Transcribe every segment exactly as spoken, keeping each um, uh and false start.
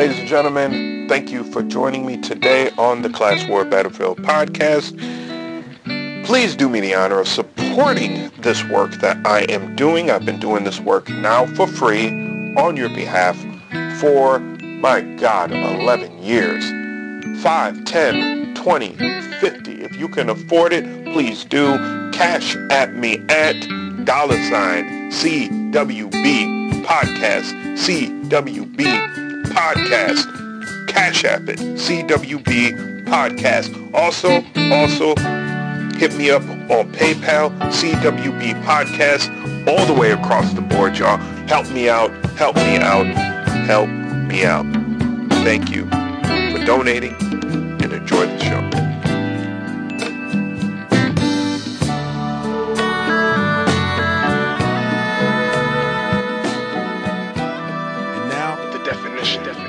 Ladies and gentlemen, thank you for joining me today on the Class War Battlefield podcast. Please do me the honor of supporting this work that I am doing. I've been doing this work now for free on your behalf for, my God, eleven years. five, ten, twenty, fifty. If you can afford it, please do. Cash at me at dollar sign C W B podcast. C W B podcast. Cash App it. C W B podcast. Also, also, hit me up on PayPal, C W B Podcast, all the way across the board, y'all. Help me out, help me out, help me out. Thank you for donating and enjoy the show. And now, the definition, definition.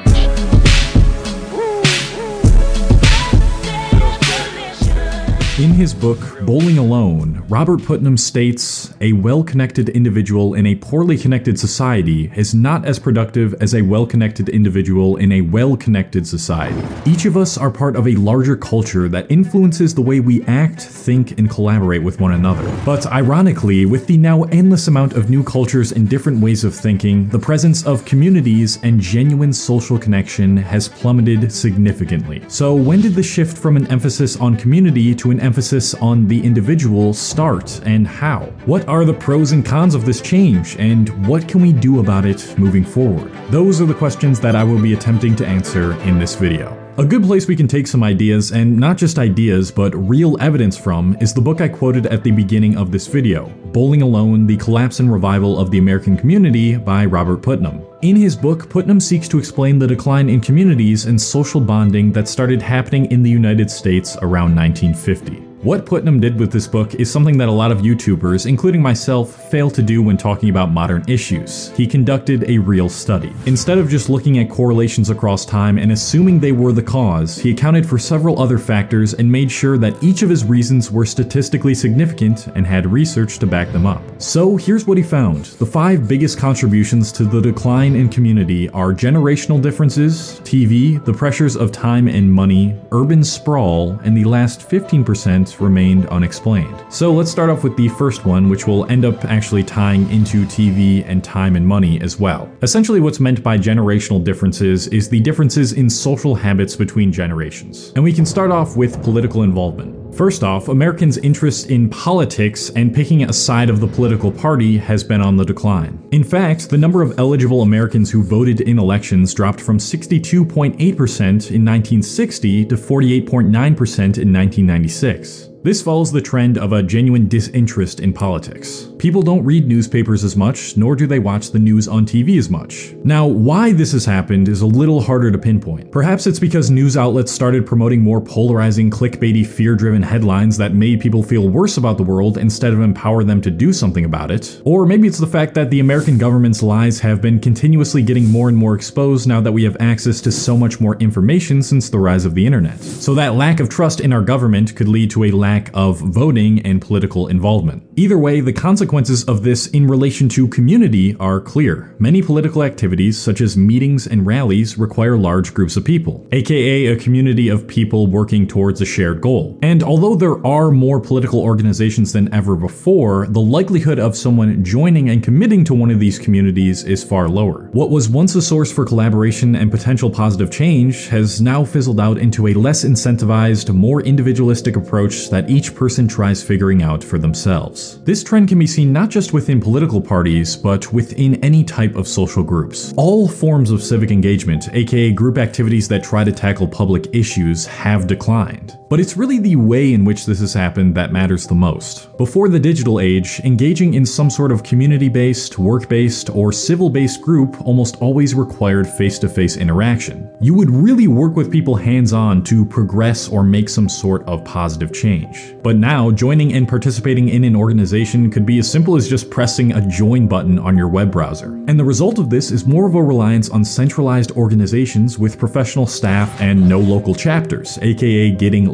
In his book, Bowling Alone, Robert Putnam states, "A well-connected individual in a poorly connected society is not as productive as a well-connected individual in a well-connected society. Each of us are part of a larger culture that influences the way we act, think, and collaborate with one another. But ironically, with the now endless amount of new cultures and different ways of thinking, the presence of communities and genuine social connection has plummeted significantly. So when did the shift from an emphasis on community to an emphasis on the individual start, and how? What are the pros and cons of this change, and what can we do about it moving forward? Those are the questions that I will be attempting to answer in this video. A good place we can take some ideas, and not just ideas, but real evidence from, is the book I quoted at the beginning of this video, Bowling Alone, The Collapse and Revival of the American Community by Robert Putnam. In his book, Putnam seeks to explain the decline in communities and social bonding that started happening in the United States around nineteen fifty. What Putnam did with this book is something that a lot of YouTubers, including myself, fail to do when talking about modern issues. He conducted a real study. Instead of just looking at correlations across time and assuming they were the cause, he accounted for several other factors and made sure that each of his reasons were statistically significant and had research to back them up. So here's what he found. The five biggest contributions to the decline in community are generational differences, T V, the pressures of time and money, urban sprawl, and the last fifteen percent remained unexplained. So let's start off with the first one, which will end up actually tying into T V and time and money as well. Essentially, what's meant by generational differences is the differences in social habits between generations. And we can start off with political involvement. First off, Americans' interest in politics and picking a side of the political party has been on the decline. In fact, the number of eligible Americans who voted in elections dropped from sixty-two point eight percent in nineteen sixty to forty-eight point nine percent in nineteen ninety-six. This follows the trend of a genuine disinterest in politics. People don't read newspapers as much, nor do they watch the news on T V as much. Now, why this has happened is a little harder to pinpoint. Perhaps it's because news outlets started promoting more polarizing, clickbaity, fear-driven headlines that made people feel worse about the world instead of empower them to do something about it. Or maybe it's the fact that the American government's lies have been continuously getting more and more exposed now that we have access to so much more information since the rise of the internet. So that lack of trust in our government could lead to a lack of voting and political involvement. Either way, the consequences of this in relation to community are clear. Many political activities, such as meetings and rallies, require large groups of people, aka a community of people working towards a shared goal. And although there are more political organizations than ever before, the likelihood of someone joining and committing to one of these communities is far lower. What was once a source for collaboration and potential positive change has now fizzled out into a less incentivized, more individualistic approach that each person tries figuring out for themselves. This trend can be seen not just within political parties, but within any type of social groups. All forms of civic engagement, aka group activities that try to tackle public issues, have declined. But it's really the way in which this has happened that matters the most. Before the digital age, engaging in some sort of community-based, work-based, or civil-based group almost always required face-to-face interaction. You would really work with people hands-on to progress or make some sort of positive change. But now, joining and participating in an organization could be as simple as just pressing a join button on your web browser. And the result of this is more of a reliance on centralized organizations with professional staff and no local chapters, aka getting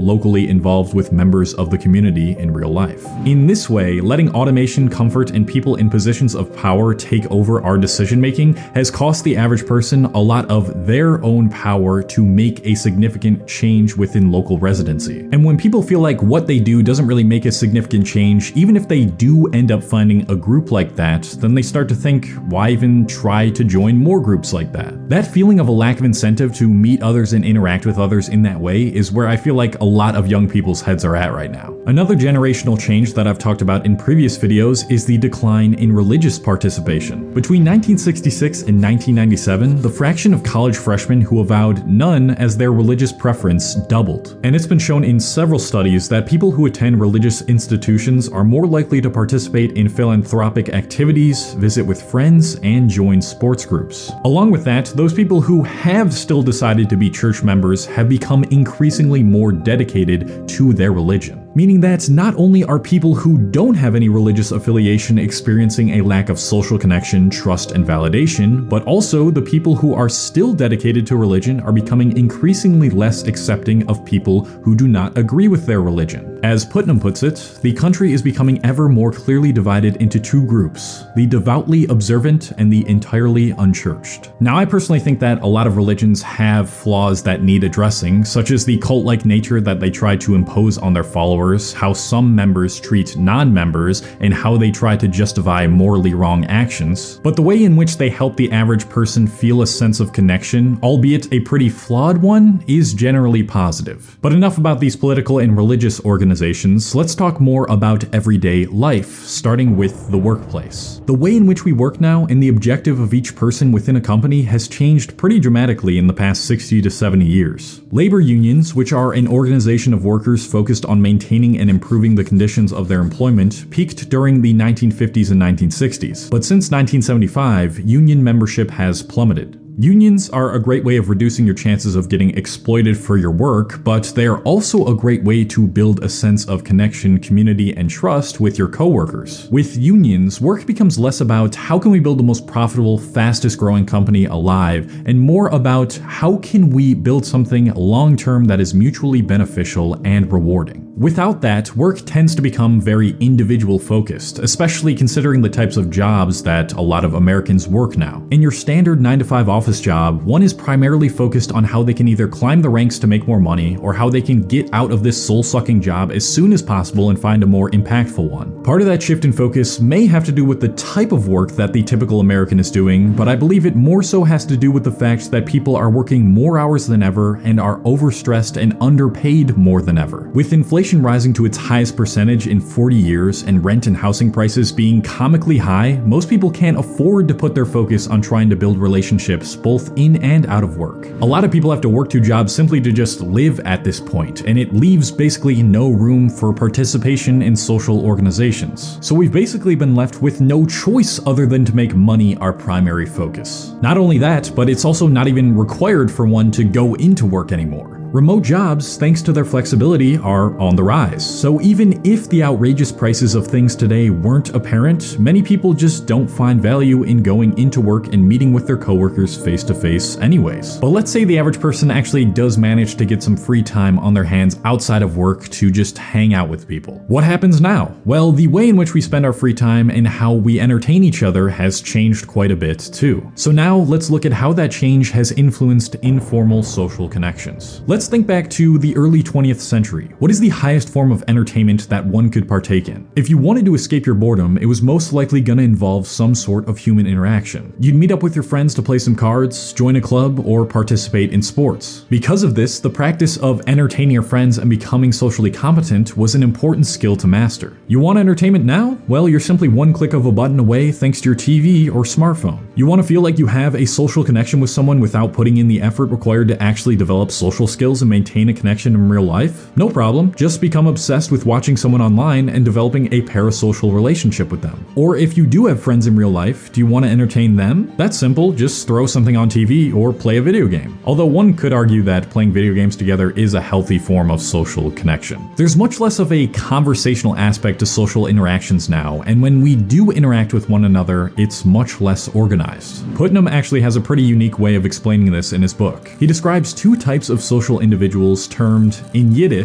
locally involved with members of the community in real life. In this way, letting automation, comfort, and people in positions of power take over our decision-making has cost the average person a lot of their own power to make a significant change within local residency. And when people feel like what they do doesn't really make a significant change, even if they do end up finding a group like that, then they start to think, why even try to join more groups like that? That feeling of a lack of incentive to meet others and interact with others in that way is where I feel like a lot of young people's heads are at right now. Another generational change that I've talked about in previous videos is the decline in religious participation. Between nineteen sixty-six and nineteen ninety-seven, the fraction of college freshmen who avowed none as their religious preference doubled. And it's been shown in several studies that people who attend religious institutions are more likely to participate in philanthropic activities, visit with friends, and join sports groups. Along with that, those people who have still decided to be church members have become increasingly more dedicated to their religion. Meaning that not only are people who don't have any religious affiliation experiencing a lack of social connection, trust, and validation, but also the people who are still dedicated to religion are becoming increasingly less accepting of people who do not agree with their religion. As Putnam puts it, the country is becoming ever more clearly divided into two groups, the devoutly observant and the entirely unchurched. Now, I personally think that a lot of religions have flaws that need addressing, such as the cult-like nature that they try to impose on their followers, how some members treat non-members, and how they try to justify morally wrong actions. But the way in which they help the average person feel a sense of connection, albeit a pretty flawed one, is generally positive. But enough about these political and religious organizations, let's talk more about everyday life, starting with the workplace. The way in which we work now and the objective of each person within a company has changed pretty dramatically in the past sixty to seventy years. Labor unions, which are an organization of workers focused on maintaining and improving the conditions of their employment, peaked during the nineteen fifties and nineteen sixties. But since nineteen seventy-five, union membership has plummeted. Unions are a great way of reducing your chances of getting exploited for your work, but they are also a great way to build a sense of connection, community, and trust with your coworkers. With unions, work becomes less about how can we build the most profitable, fastest growing company alive, and more about how can we build something long-term that is mutually beneficial and rewarding. Without that, work tends to become very individual focused, especially considering the types of jobs that a lot of Americans work now. In your standard nine to five office job, one is primarily focused on how they can either climb the ranks to make more money or how they can get out of this soul-sucking job as soon as possible and find a more impactful one. Part of that shift in focus may have to do with the type of work that the typical American is doing, but I believe it more so has to do with the fact that people are working more hours than ever and are overstressed and underpaid more than ever. With inflation rising to its highest percentage in forty years and rent and housing prices being comically high, most people can't afford to put their focus on trying to build relationships both in and out of work. A lot of people have to work two jobs simply to just live at this point, and it leaves basically no room for participation in social organizations. So we've basically been left with no choice other than to make money our primary focus. Not only that, but it's also not even required for one to go into work anymore. Remote jobs, thanks to their flexibility, are on the rise. So even if the outrageous prices of things today weren't apparent, many people just don't find value in going into work and meeting with their coworkers face to face anyways. But let's say the average person actually does manage to get some free time on their hands outside of work to just hang out with people. What happens now? Well, the way in which we spend our free time and how we entertain each other has changed quite a bit too. So now let's look at how that change has influenced informal social connections. Let's Let's think back to the early twentieth century. What is the highest form of entertainment that one could partake in? If you wanted to escape your boredom, it was most likely gonna involve some sort of human interaction. You'd meet up with your friends to play some cards, join a club, or participate in sports. Because of this, the practice of entertaining your friends and becoming socially competent was an important skill to master. You want entertainment now? Well, you're simply one click of a button away thanks to your T V or smartphone. You want to feel like you have a social connection with someone without putting in the effort required to actually develop social skills and maintain a connection in real life? No problem, just become obsessed with watching someone online and developing a parasocial relationship with them. Or if you do have friends in real life, do you want to entertain them? That's simple, just throw something on T V or play a video game. Although one could argue that playing video games together is a healthy form of social connection. There's much less of a conversational aspect to social interactions now, and when we do interact with one another, it's much less organized. Putnam actually has a pretty unique way of explaining this in his book. He describes two types of social individuals termed, in Yiddish,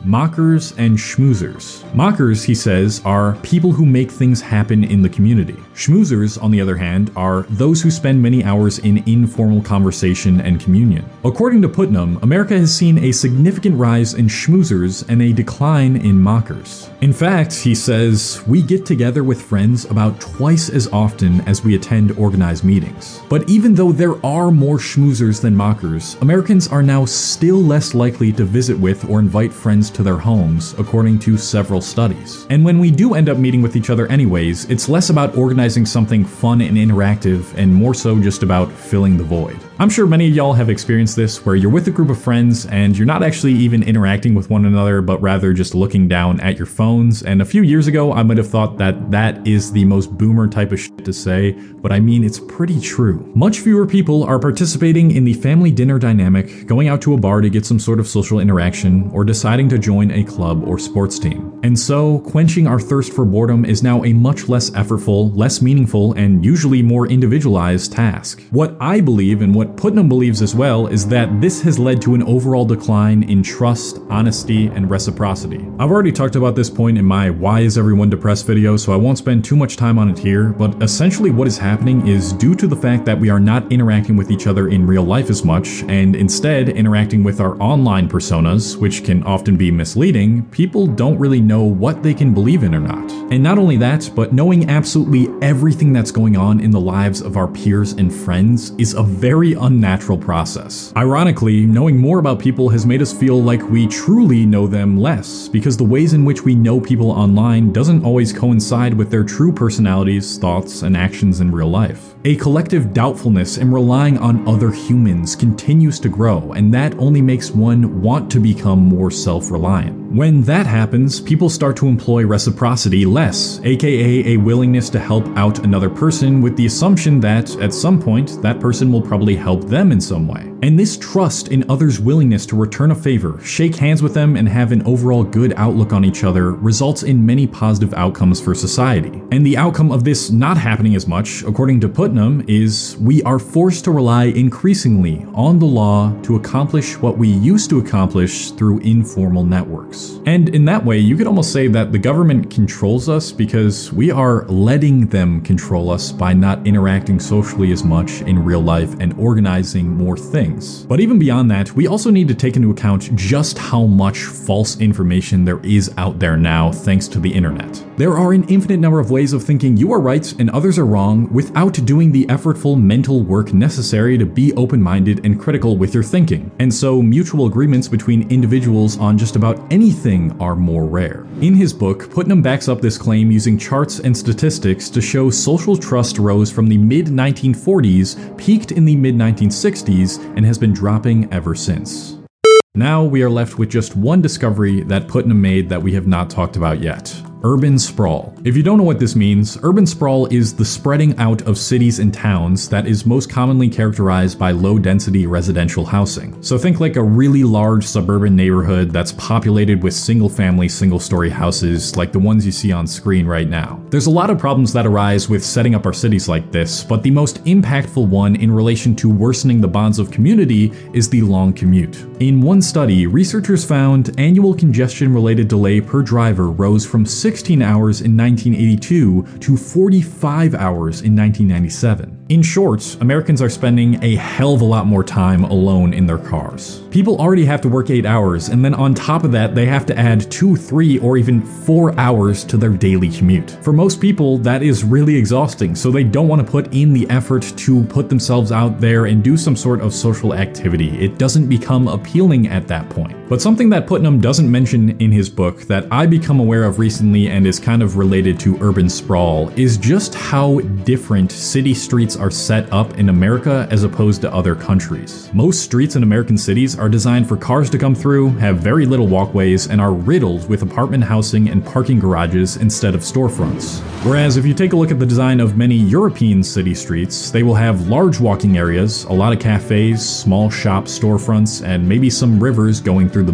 mockers and schmoozers. Mockers, he says, are people who make things happen in the community. Schmoozers, on the other hand, are those who spend many hours in informal conversation and communion. According to Putnam, America has seen a significant rise in schmoozers and a decline in mockers. In fact, he says, we get together with friends about twice as often as we attend organized meetings. But even though there are more schmoozers than mockers, Americans are now still less likely to visit with or invite friends to their homes, according to several studies. And when we do end up meeting with each other anyways, it's less about organizing something fun and interactive and more so just about filling the void. I'm sure many of y'all have experienced this, where you're with a group of friends and you're not actually even interacting with one another, but rather just looking down at your phones. And a few years ago, I might have thought that that is the most boomer type of shit to say, but I mean, it's pretty true. Much fewer people are participating in the family dinner dynamic, going out to a bar to get some sort of social interaction, or deciding to join a club or sports team. And so, quenching our thirst for boredom is now a much less effortful, less meaningful, and usually more individualized task. What I believe, and what Putnam believes as well, is that this has led to an overall decline in trust, honesty, and reciprocity. I've already talked about this point in my Why Is Everyone Depressed video, so I won't spend too much time on it here, but essentially what is happening is due to the fact that we are not interacting with each other in real life as much, and instead interacting with our online personas, which can often be misleading, people don't really know what they can believe in or not. And not only that, but knowing absolutely everything that's going on in the lives of our peers and friends is a very unnatural process. Ironically, knowing more about people has made us feel like we truly know them less, because the ways in which we know people online doesn't always coincide with their true personalities, thoughts, and actions in real life. A collective doubtfulness and relying on other humans continues to grow, and that only makes one want to become more self-reliant. When that happens, people start to employ reciprocity less, aka a willingness to help out another person with the assumption that, at some point, that person will probably help them in some way. And this trust in others' willingness to return a favor, shake hands with them, and have an overall good outlook on each other results in many positive outcomes for society. And the outcome of this not happening as much, according to Putnam, is we are forced to rely increasingly on the law to accomplish what we used to accomplish through informal networks. And in that way, you could almost say that the government controls us because we are letting them control us by not interacting socially as much in real life and organizing more things. But even beyond that, we also need to take into account just how much false information there is out there now thanks to the internet. There are an infinite number of ways of thinking you are right and others are wrong without doing the effortful mental work necessary to be open-minded and critical with your thinking. And so mutual agreements between individuals on just about anything are more rare. In his book, Putnam backs up this claim using charts and statistics to show social trust rose from the mid nineteen forties, peaked in the mid nineteen sixties, and has been dropping ever since. Now we are left with just one discovery that Putnam made that we have not talked about yet. Urban sprawl. If you don't know what this means, urban sprawl is the spreading out of cities and towns that is most commonly characterized by low-density residential housing. So think like a really large suburban neighborhood that's populated with single-family, single-story houses like the ones you see on screen right now. There's a lot of problems that arise with setting up our cities like this, but the most impactful one in relation to worsening the bonds of community is the long commute. In one study, researchers found annual congestion-related delay per driver rose from sixteen hours in nineteen eighty-two to forty-five hours in nineteen ninety-seven. In short, Americans are spending a hell of a lot more time alone in their cars. People already have to work eight hours, and then on top of that, they have to add two, three, or even four hours to their daily commute. For most people, that is really exhausting, so they don't want to put in the effort to put themselves out there and do some sort of social activity. It doesn't become appealing at that point. But something that Putnam doesn't mention in his book that I become aware of recently and is kind of related to urban sprawl is just how different city streets are set up in America as opposed to other countries. Most streets in American cities are designed for cars to come through, have very little walkways, and are riddled with apartment housing and parking garages instead of storefronts. Whereas if you take a look at the design of many European city streets, they will have large walking areas, a lot of cafes, small shop storefronts, and maybe some rivers going through the middle.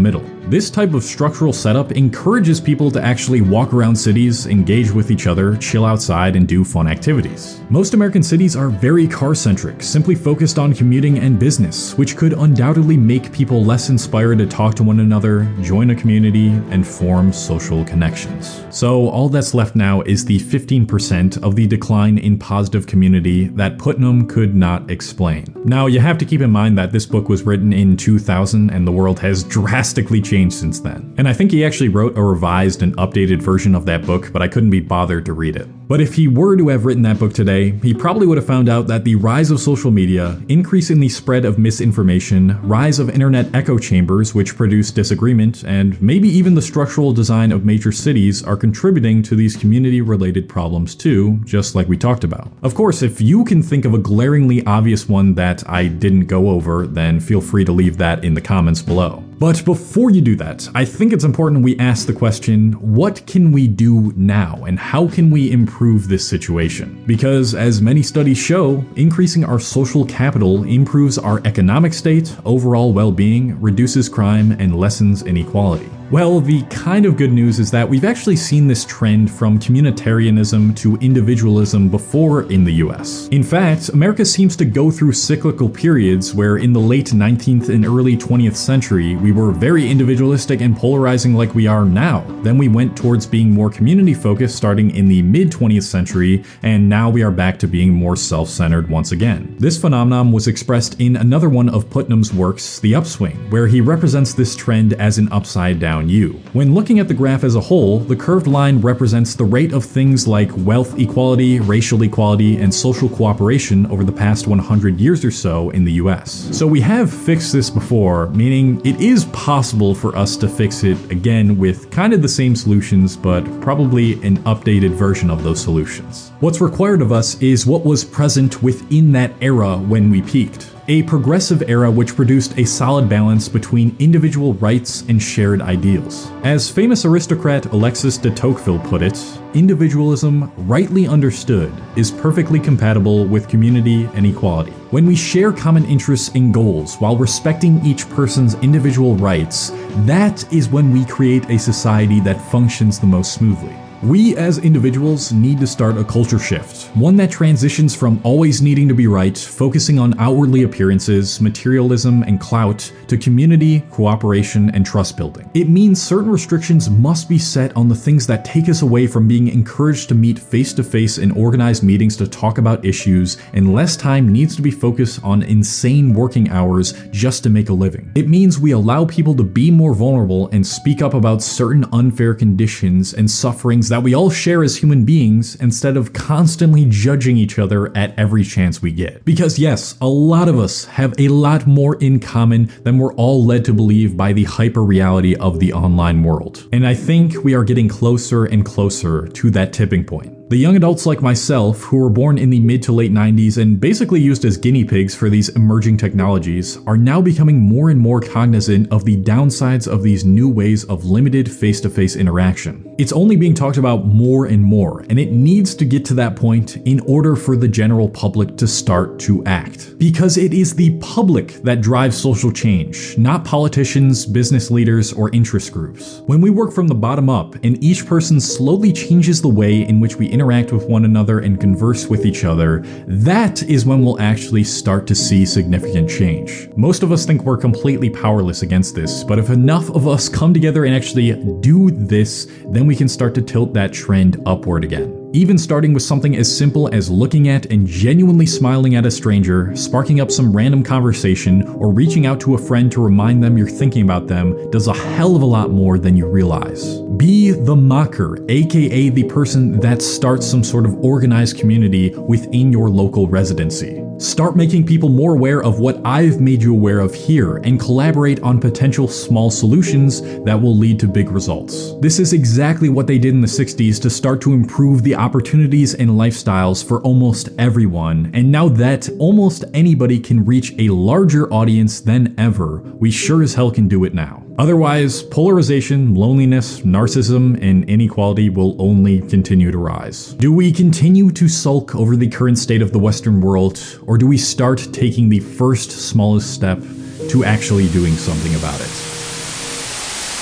This type of structural setup encourages people to actually walk around cities, engage with each other, chill outside, and do fun activities. Most American cities are very car-centric, simply focused on commuting and business, which could undoubtedly make people less inspired to talk to one another, join a community, and form social connections. So all that's left now is the fifteen percent of the decline in positive community that Putnam could not explain. Now, you have to keep in mind that this book was written in two thousand and the world has drastically changed since then. And I think he actually wrote a revised and updated version of that book, but I couldn't be bothered to read it. But if he were to have written that book today, he probably would have found out that the rise of social media, increase in the spread of misinformation, rise of internet echo chambers which produce disagreement, and maybe even the structural design of major cities are contributing to these community-related problems too, just like we talked about. Of course, if you can think of a glaringly obvious one that I didn't go over, then feel free to leave that in the comments below. But before you do that, I think it's important we ask the question, what can we do now, and how can we improve this situation? Because as many studies show, increasing our social capital improves our economic state, overall well-being, reduces crime, and lessens inequality. Well, the kind of good news is that we've actually seen this trend from communitarianism to individualism before in the U S. In fact, America seems to go through cyclical periods where in the late nineteenth and early twentieth century, we were very individualistic and polarizing like we are now. Then we went towards being more community-focused starting in the mid twentieth century, and now we are back to being more self-centered once again. This phenomenon was expressed in another one of Putnam's works, The Upswing, where he represents this trend as an upside-down U. When looking at the graph as a whole, the curved line represents the rate of things like wealth equality, racial equality, and social cooperation over the past one hundred years or so in the U S. So we have fixed this before, meaning it is possible for us to fix it again with kind of the same solutions, but probably an updated version of those solutions. What's required of us is what was present within that era when we peaked. A progressive era which produced a solid balance between individual rights and shared ideals. As famous aristocrat Alexis de Tocqueville put it, individualism, rightly understood, is perfectly compatible with community and equality. When we share common interests and goals while respecting each person's individual rights, that is when we create a society that functions the most smoothly. We as individuals need to start a culture shift, one that transitions from always needing to be right, focusing on outwardly appearances, materialism, and clout, to community, cooperation, and trust building. It means certain restrictions must be set on the things that take us away from being encouraged to meet face-to-face in organized meetings to talk about issues, and less time needs to be focused on insane working hours just to make a living. It means we allow people to be more vulnerable and speak up about certain unfair conditions and sufferings that we all share as human beings instead of constantly judging each other at every chance we get. Because yes, a lot of us have a lot more in common than we're all led to believe by the hyper-reality of the online world. And I think we are getting closer and closer to that tipping point. The young adults like myself, who were born in the mid to late nineties and basically used as guinea pigs for these emerging technologies, are now becoming more and more cognizant of the downsides of these new ways of limited face-to-face interaction. It's only being talked about more and more, and it needs to get to that point in order for the general public to start to act. Because it is the public that drives social change, not politicians, business leaders, or interest groups. When we work from the bottom up, and each person slowly changes the way in which we interact interact with one another and converse with each other, that is when we'll actually start to see significant change. Most of us think we're completely powerless against this, but if enough of us come together and actually do this, then we can start to tilt that trend upward again. Even starting with something as simple as looking at and genuinely smiling at a stranger, sparking up some random conversation, or reaching out to a friend to remind them you're thinking about them does a hell of a lot more than you realize. Be the mocker, aka the person that starts some sort of organized community within your local residency. Start making people more aware of what I've made you aware of here, and collaborate on potential small solutions that will lead to big results. This is exactly what they did in the sixties to start to improve the opportunities and lifestyles for almost everyone, and now that almost anybody can reach a larger audience than ever, we sure as hell can do it now. Otherwise, polarization, loneliness, narcissism, and inequality will only continue to rise. Do we continue to sulk over the current state of the Western world, or do we start taking the first smallest step to actually doing something about it?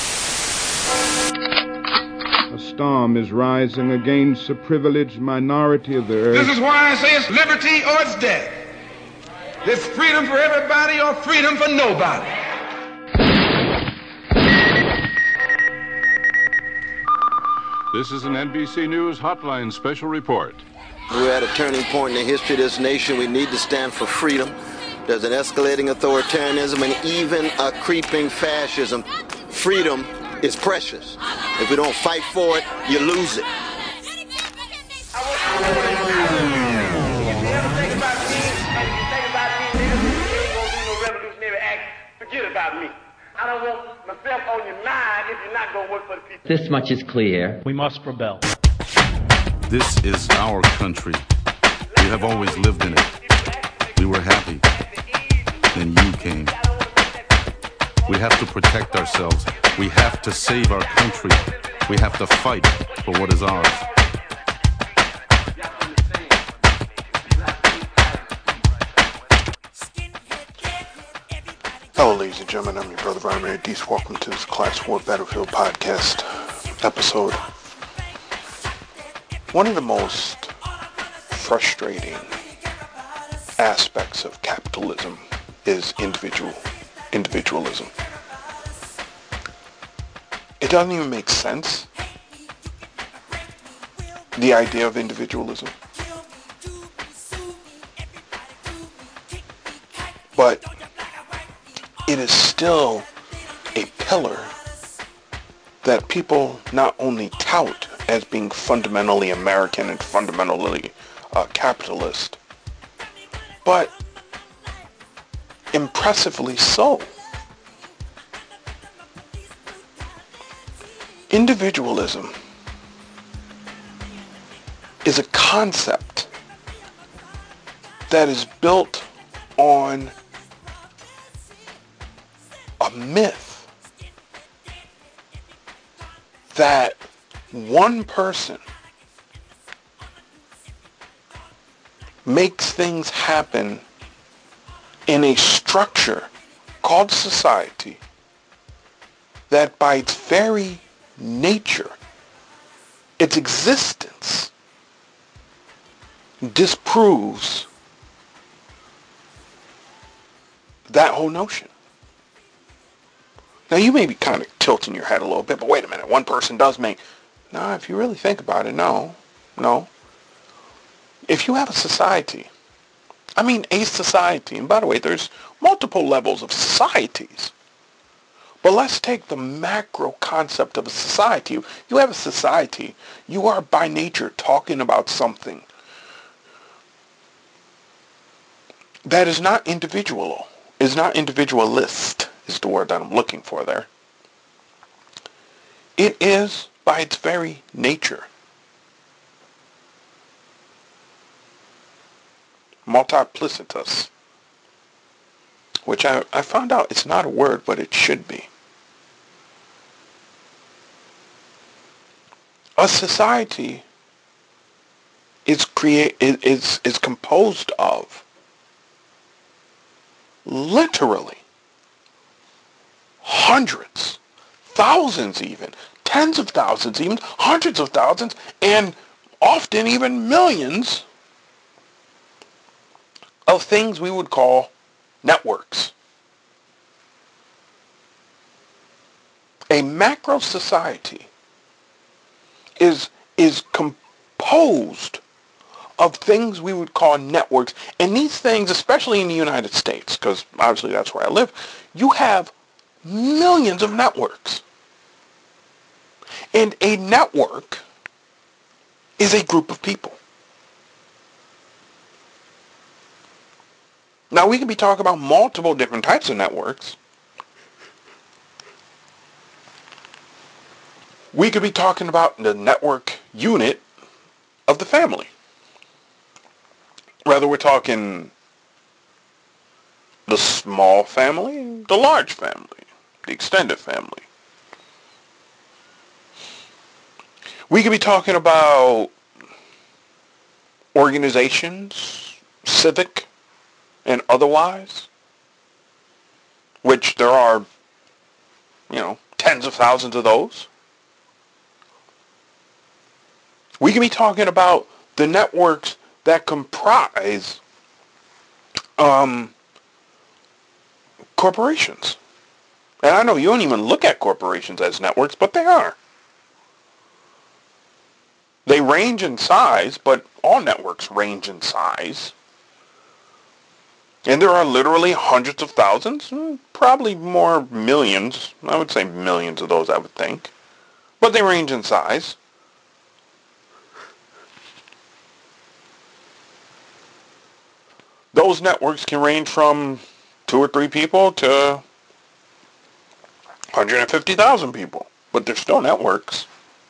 storm is rising against the privileged minority of the earth. This is why I say it's liberty or it's death. It's freedom for everybody or freedom for nobody. This is an N B C News Hotline special report. We're at a turning point in the history of this nation. We need to stand for freedom. There's an escalating authoritarianism and even a creeping fascism. Freedom is precious. If we don't fight for it, you lose it. Forget about me. I don't want myself on your mind if you're not going to work for the people. This much is clear. We must rebel. This is our country. We have always lived in it. We were happy. Then you came. We have to protect ourselves. We have to save our country. We have to fight for what is ours. Hello, ladies and gentlemen. I'm your brother, Vladimir Dees. Welcome to this Class War Battlefield Podcast episode. One of the most frustrating aspects of capitalism is individual individualism. It doesn't even make sense, the idea of individualism. But it is still a pillar that people not only tout as being fundamentally American and fundamentally uh, capitalist, but impressively so. Individualism is a concept that is built on a myth that one person makes things happen in a structure called society that by its very nature, its existence, disproves that whole notion. Now, you may be kind of tilting your head a little bit, but wait a minute, one person does make... No, if you really think about it, no, no. If you have a society, I mean a society, and by the way, there's multiple levels of societies, but let's take the macro concept of a society. You have a society, you are by nature talking about something that is not individual, is not individualist, is the word that I'm looking for there. It is, by its very nature, multiplicitous, which I, I found out it's not a word, but it should be. A society is create is is composed of literally hundreds, thousands even, tens of thousands even, hundreds of thousands, and often even millions of things we would call networks. A macro society is is composed of things we would call networks. And these things, especially in the United States, because obviously that's where I live, you have millions of networks. And a network is a group of people. Now, we could be talking about multiple different types of networks. We could be talking about the network unit of the family. Whether we're talking the small family, the large family, the extended family. We could be talking about organizations, civic and otherwise, which there are, you know, tens of thousands of those. We can be talking about the networks that comprise um, corporations. And I know you don't even look at corporations as networks, but they are. They range in size, but all networks range in size. And there are literally hundreds of thousands, probably more millions. I would say millions of those, I would think. But they range in size. Those networks can range from two or three people to one hundred fifty thousand people. But they're still networks.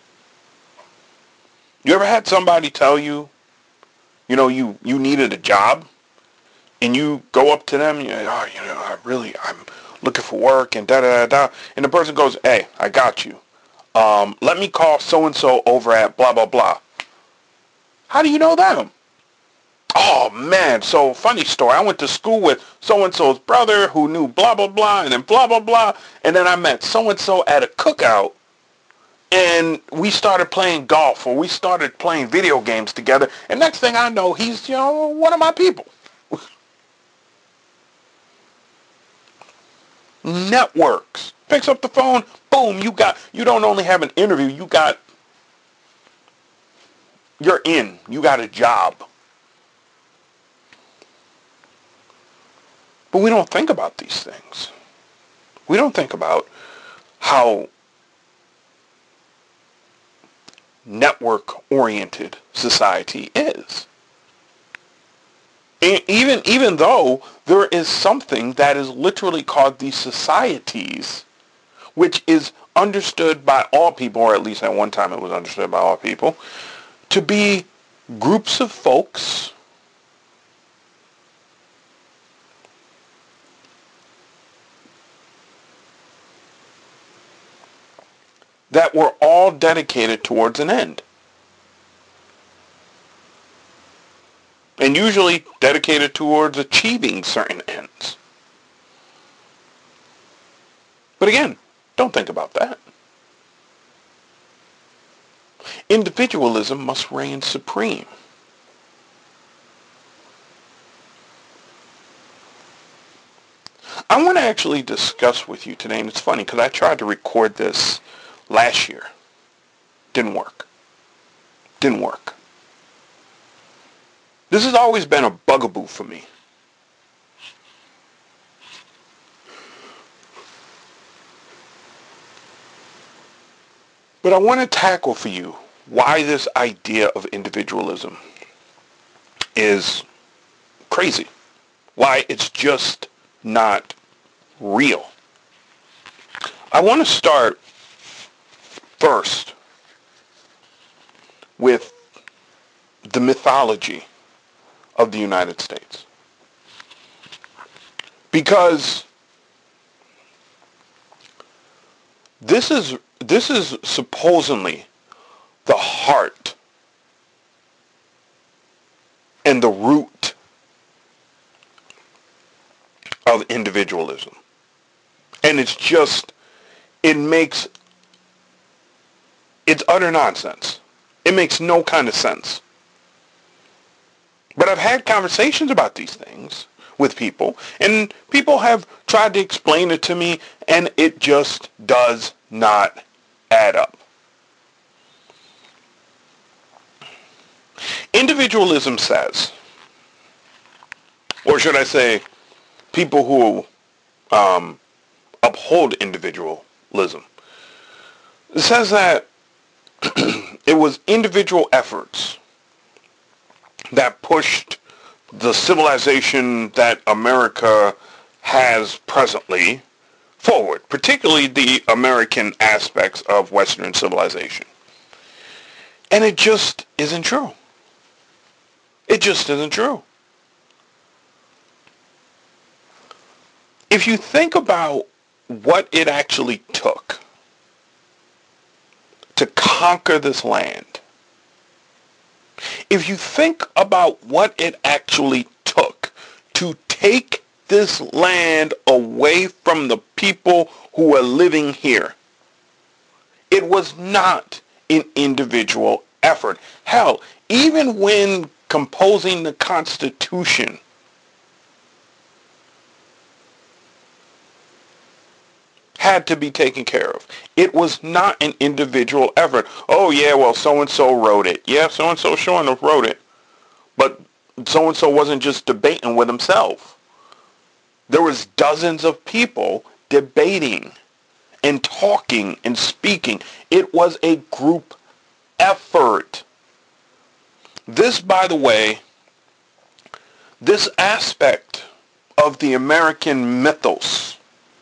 You ever had somebody tell you, you know, you, you needed a job? And you go up to them, you know, oh, you know, I really, I'm looking for work, and da-da-da-da. And the person goes, hey, I got you. Um, let me call so-and-so over at blah, blah, blah. How do you know them? Oh, man, so funny story. I went to school with so-and-so's brother who knew blah, blah, blah, and then blah, blah, blah. And then I met so-and-so at a cookout, and we started playing golf, or we started playing video games together. And next thing I know, he's, you know, one of my people. Networks. Picks up the phone, boom, you got, you don't only have an interview, you got, you're in, you got a job. But we don't think about these things. We don't think about how network-oriented society is. And even, even though there is something that is literally called the societies, which is understood by all people, or at least at one time it was understood by all people, to be groups of folks that were all dedicated towards an end. And usually dedicated towards achieving certain ends. But again, don't think about that. Individualism must reign supreme. I want to actually discuss with you today, and it's funny because I tried to record this last year. Didn't work. Didn't work. This has always been a bugaboo for me. But I want to tackle for you why this idea of individualism is crazy. Why it's just not real. I want to start first with the mythology of the United States. Because this is this is supposedly the heart and the root of individualism. And it's just, it makes, it's utter nonsense. It makes no kind of sense. But I've had conversations about these things with people, and people have tried to explain it to me, and it just does not add up. Individualism says, or should I say, people who um, uphold individualism, it says that it was individual efforts that pushed the civilization that America has presently forward, particularly the American aspects of Western civilization. And it just isn't true. It just isn't true. If you think about what it actually took to conquer this land, if you think about what it actually took to take this land away from the people who are living here, it was not an individual effort. Hell, even when composing the Constitution, had to be taken care of. It was not an individual effort. Oh yeah, well so-and-so wrote it. Yeah, so-and-so sure enough wrote it. But so-and-so wasn't just debating with himself. There was dozens of people debating and talking and speaking. It was a group effort. This, by the way, this aspect of the American mythos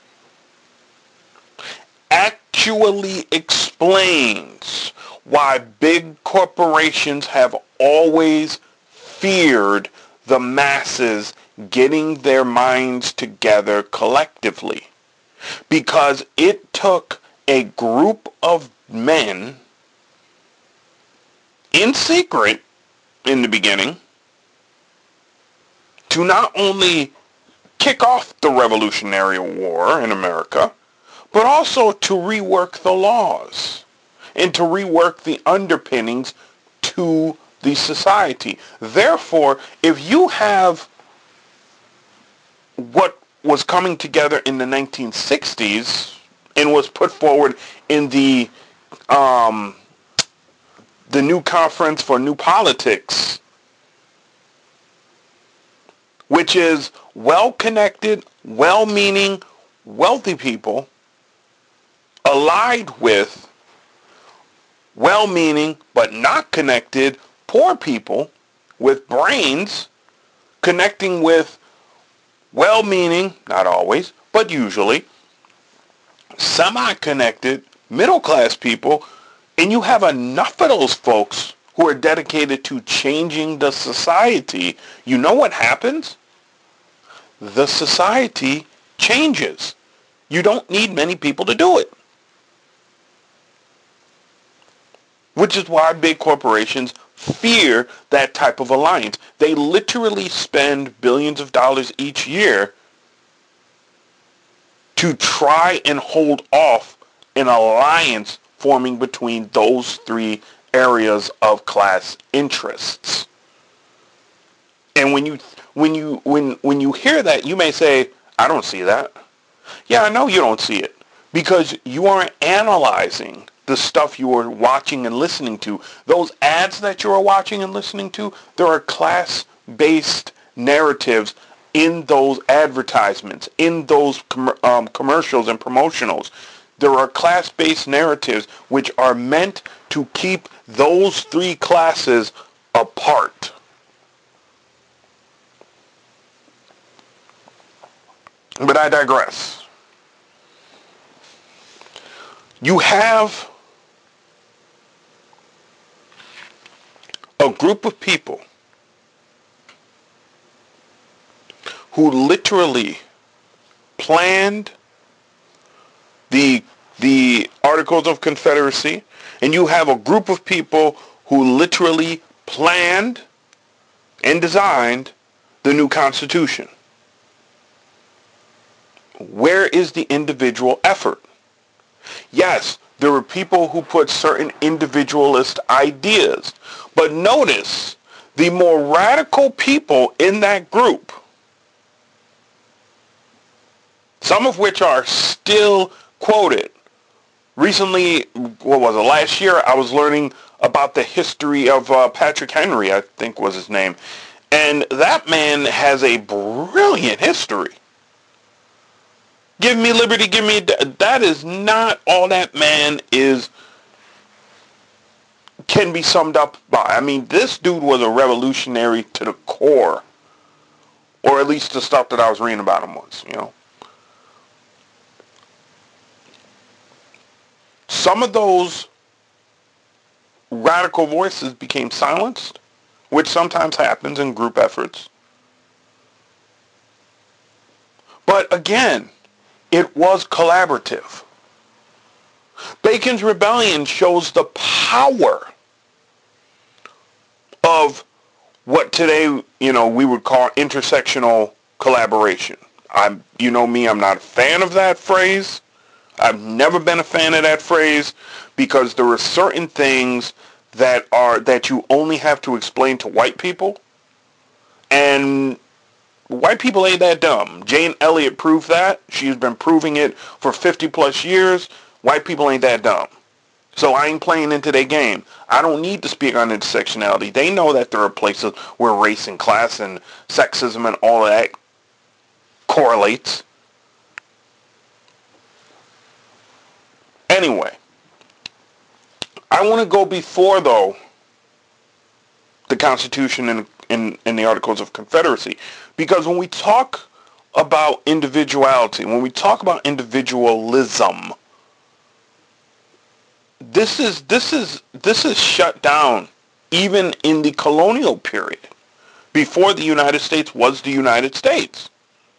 actually explains why big corporations have always feared the masses getting their minds together collectively. Because it took a group of men in secret in the beginning to not only kick off the Revolutionary War in America, but also to rework the laws and to rework the underpinnings to the society. Therefore, if you have what was coming together in the nineteen sixties and was put forward in the um, the New Conference for New Politics, which is well-connected, well-meaning, wealthy people allied with well-meaning but not connected poor people with brains connecting with well-meaning, not always, but usually, semi-connected middle-class people, and you have enough of those folks who are dedicated to changing the society, you know what happens? The society changes. You don't need many people to do it. Which is why big corporations fear that type of alliance. They literally spend billions of dollars each year to try and hold off an alliance forming between those three areas of class interests. And when you when you when when you hear that, you may say, I don't see that. Yeah, I know you don't see it because you aren't analyzing the stuff you are watching and listening to. Those ads that you are watching and listening to, there are class-based narratives in those advertisements, in those com- um, commercials and promotionals. There are class-based narratives which are meant to keep those three classes apart. But I digress. You have a group of people who literally planned the the Articles of Confederacy, and you have a group of people who literally planned and designed the new Constitution. Where is the individual effort? Yes, there were people who put certain individualist ideas, but notice the more radical people in that group, some of which are still quoted. Recently, what was it, last year, I was learning about the history of uh, Patrick Henry, I think was his name. And that man has a brilliant history. Give me liberty, give me... That is not all that man is... can be summed up by. I mean, this dude was a revolutionary to the core. Or at least the stuff that I was reading about him was, you know. Some of those radical voices became silenced, which sometimes happens in group efforts. But again, it was collaborative. Bacon's Rebellion shows the power of what today, you know, we would call intersectional collaboration. I'm, you know me, I'm not a fan of that phrase. I've never been a fan of that phrase because there are certain things that are that you only have to explain to white people. And white people ain't that dumb. Jane Elliott proved that. She's been proving it for fifty plus years. White people ain't that dumb. So I ain't playing into their game. I don't need to speak on intersectionality. They know that there are places where race and class and sexism and all of that correlates. Anyway, I want to go before, though, the Constitution and, and, and the Articles of Confederacy. Because when we talk about individuality, when we talk about individualism, this is this is this is shut down even in the colonial period, before the United States was the United States.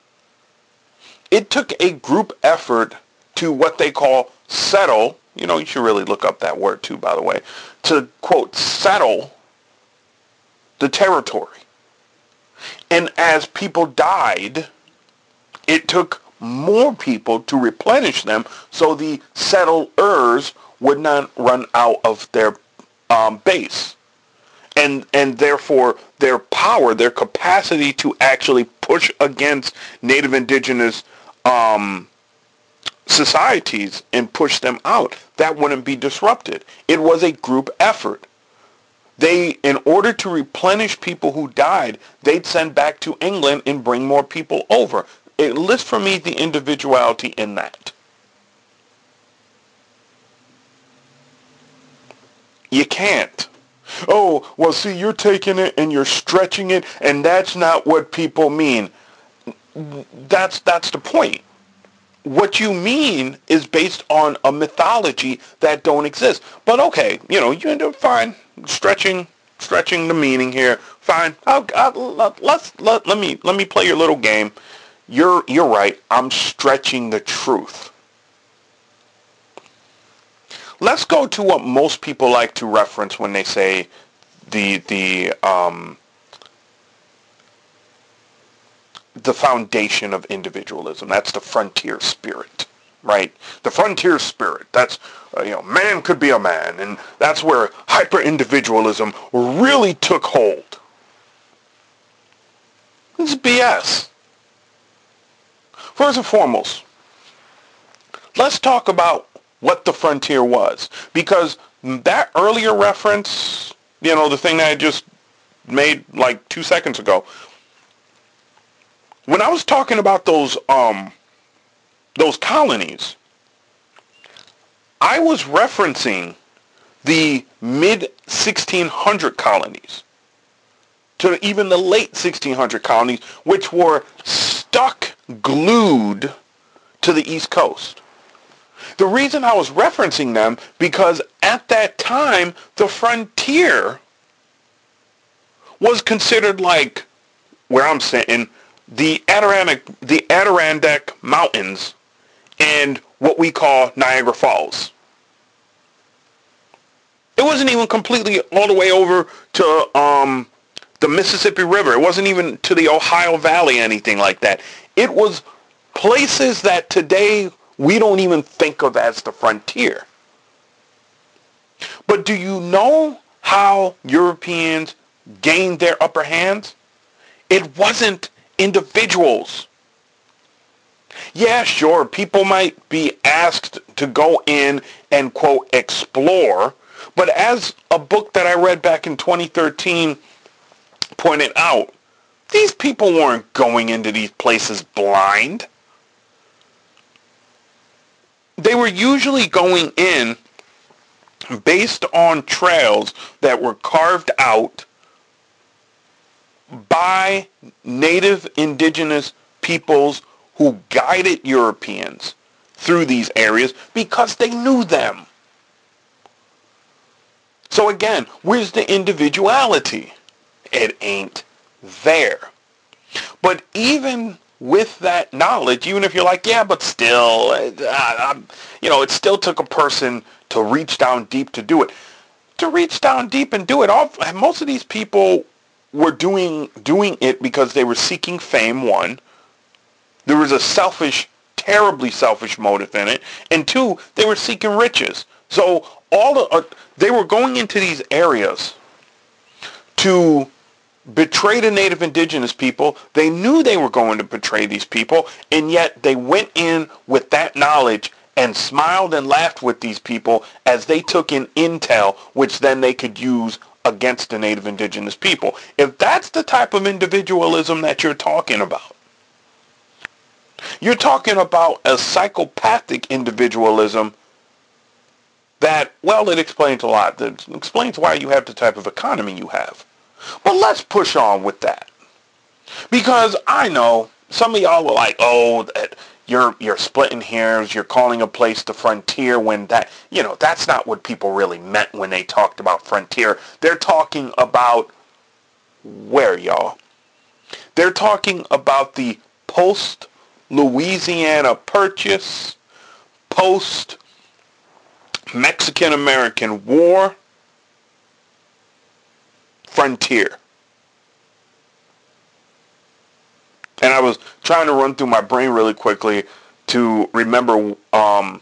It took a group effort to what they call settle. You know, you should really look up that word too, by the way, to, quote, settle the territory. And as people died, it took more people to replenish them so the settlers would not run out of their um, base. And and therefore their power, their capacity to actually push against native indigenous um, societies and push them out, that wouldn't be disrupted. It was a group effort. They, in order to replenish people who died, they'd send back to England and bring more people over. It lists for me the individuality in that. You can't. Oh, well, see, you're taking it and you're stretching it, and that's not what people mean. That's that's the point. What you mean is based on a mythology that don't exist. But okay, you know, you end up fine stretching, stretching the meaning here. Fine. I'll, I'll, let's let let me let me play your little game. You're you're right. I'm stretching the truth. Let's go to what most people like to reference when they say the the um, the foundation of individualism. That's the frontier spirit, right? The frontier spirit. That's uh, you know, man could be a man, and that's where hyper-individualism really took hold. This is B S. First and foremost, let's talk about what the frontier was, because that earlier reference, you know, the thing that I just made like two seconds ago, when I was talking about those um those colonies, I was referencing the mid sixteen hundred colonies to even the late sixteen hundred colonies, which were stuck, glued to the East Coast. The reason I was referencing them, because at that time, the frontier was considered like, where I'm sitting, the Adirondack, the Adirondack Mountains and what we call Niagara Falls. It wasn't even completely all the way over to um, the Mississippi River. It wasn't even to the Ohio Valley, anything like that. It was places that today we don't even think of as the frontier. But do you know how Europeans gained their upper hands? It wasn't individuals. Yeah, sure, people might be asked to go in and, quote, explore, but as a book that I read back in twenty thirteen pointed out, these people weren't going into these places blind. They were usually going in based on trails that were carved out by native indigenous peoples who guided Europeans through these areas because they knew them. So again, where's the individuality? It ain't there. But even with that knowledge, even if you're like, yeah, but still, uh, I'm, you know, it still took a person to reach down deep to do it. To reach down deep and do it, all, most of these people were doing doing it because they were seeking fame, one. There was a selfish, terribly selfish motive in it. And two, they were seeking riches. So all the, uh, they were going into these areas to betray the native indigenous people. They knew they were going to betray these people, and yet they went in with that knowledge and smiled and laughed with these people as they took in intel, which then they could use against the native indigenous people. If that's the type of individualism that you're talking about, you're talking about a psychopathic individualism that, well, it explains a lot. It explains why you have the type of economy you have. But let's push on with that. Because I know some of y'all are like, oh, that you're you're splitting hairs, you're calling a place the frontier when that, you know, that's not what people really meant when they talked about frontier. They're talking about where, y'all? They're talking about the post-Louisiana Purchase, post-Mexican-American War frontier. And I was trying to run through my brain really quickly to remember, um,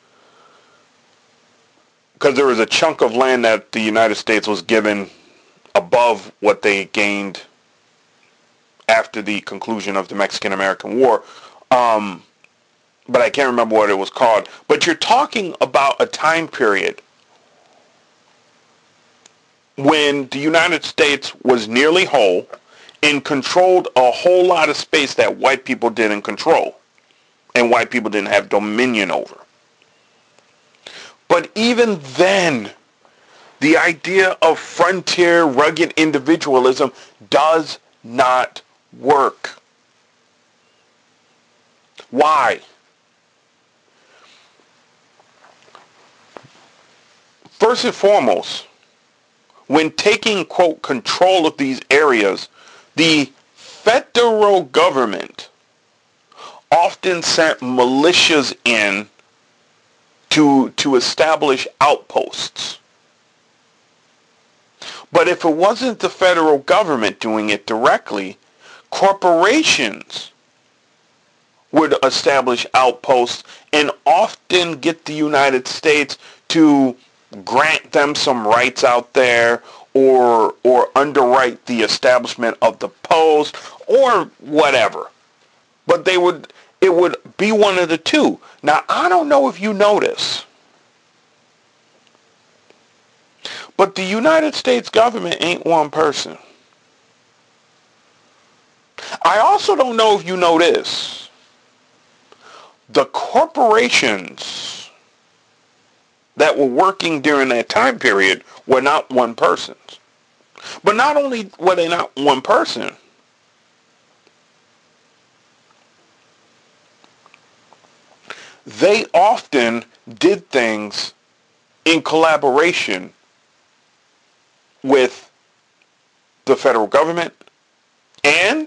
because there was a chunk of land that the United States was given above what they gained after the conclusion of the Mexican-American War. Um, but I can't remember what it was called. But you're talking about a time period when the United States was nearly whole and controlled a whole lot of space that white people didn't control and white people didn't have dominion over. But even then, the idea of frontier, rugged individualism does not work. Why? First and foremost, when taking, quote, control of these areas, the federal government often sent militias in to, to establish outposts. But if it wasn't the federal government doing it directly, corporations would establish outposts and often get the United States to grant them some rights out there, or or underwrite the establishment of the post, or whatever. But they would it would be one of the two. Now, I don't know if you know this, but the United States government ain't one person. I also don't know if you know this. The corporations that were working during that time period were not one person. But not only were they not one person, they often did things in collaboration with the federal government and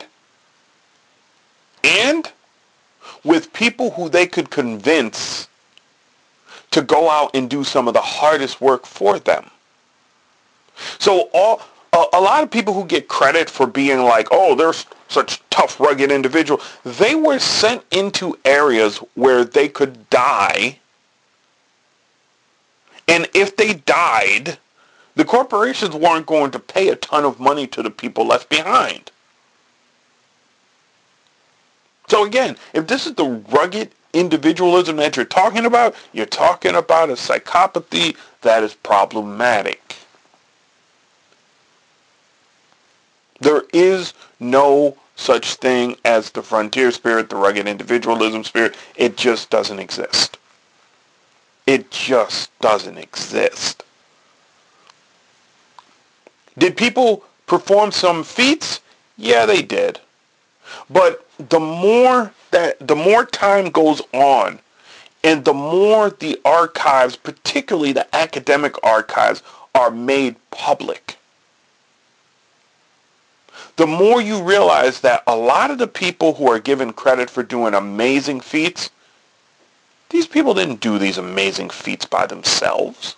and with people who they could convince to go out and do some of the hardest work for them. So all a, a lot of people who get credit for being like, oh, they're such tough, rugged individuals, they were sent into areas where they could die. And if they died, the corporations weren't going to pay a ton of money to the people left behind. So again, if this is the rugged individualism that you're talking about, you're talking about a psychopathy that is problematic. There is no such thing as the frontier spirit, the rugged individualism spirit. It just doesn't exist. It just doesn't exist. Did people perform some feats? Yeah, they did. But the more that the more time goes on, and the more the archives, particularly the academic archives, are made public, the more you realize that a lot of the people who are given credit for doing amazing feats, these people didn't do these amazing feats by themselves.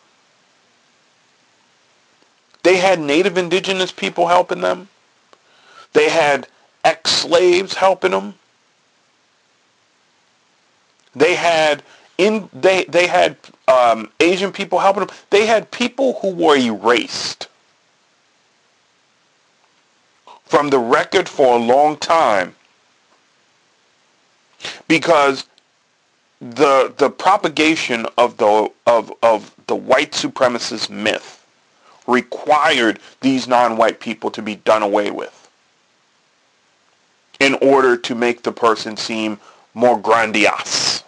They had native indigenous people helping them. They had ex-slaves helping them. They had in they they had um, Asian people helping them. They had people who were erased from the record for a long time because the the propagation of the of of the white supremacist myth required these non-white people to be done away with in order to make the person seem more grandiose.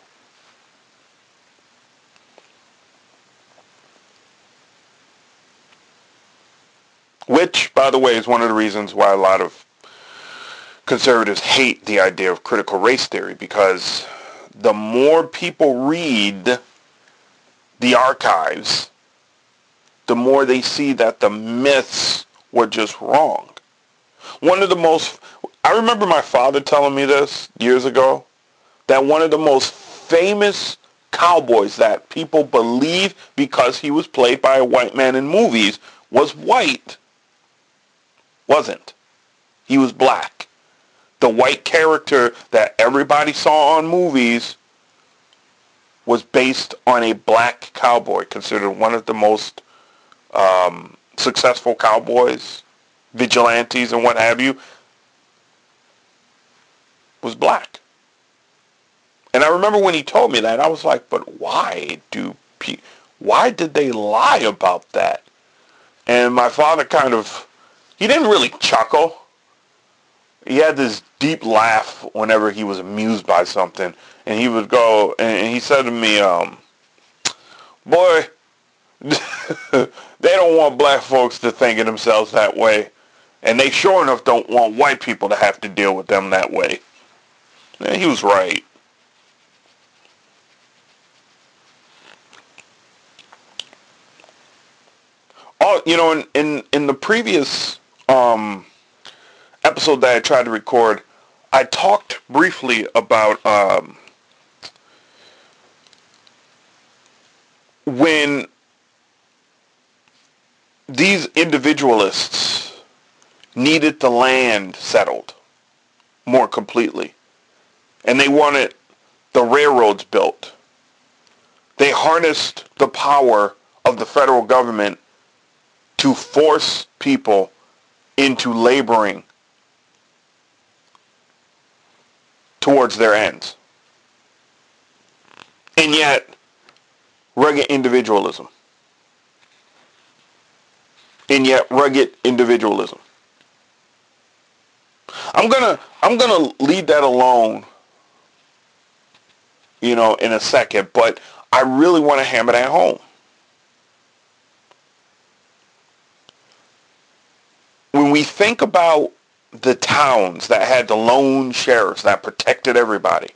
Which, by the way, is one of the reasons why a lot of conservatives hate the idea of critical race theory, because the more people read the archives, the more they see that the myths were just wrong. One of the most, I remember my father telling me this years ago, that one of the most famous cowboys that people believe because he was played by a white man in movies was white. Wasn't. He was black. The white character that everybody saw on movies was based on a black cowboy, considered one of the most um, successful cowboys, vigilantes, and what have you, was black. And I remember when he told me that, I was like, but why do pe- why did they lie about that? And my father kind of, he didn't really chuckle. He had this deep laugh whenever he was amused by something. And he would go, and he said to me, um, boy, they don't want black folks to think of themselves that way. And they sure enough don't want white people to have to deal with them that way. And he was right. Oh, you know, in, in, in the previous um, episode that I tried to record, I talked briefly about um, when these individualists needed the land settled more completely, and they wanted the railroads built. They harnessed the power of the federal government to force people into laboring towards their ends. And yet, rugged individualism. And yet, rugged individualism. I'm gonna, I'm gonna leave that alone, you know, in a second, but I really want to hammer that home. When we think about the towns that had the lone sheriffs that protected everybody,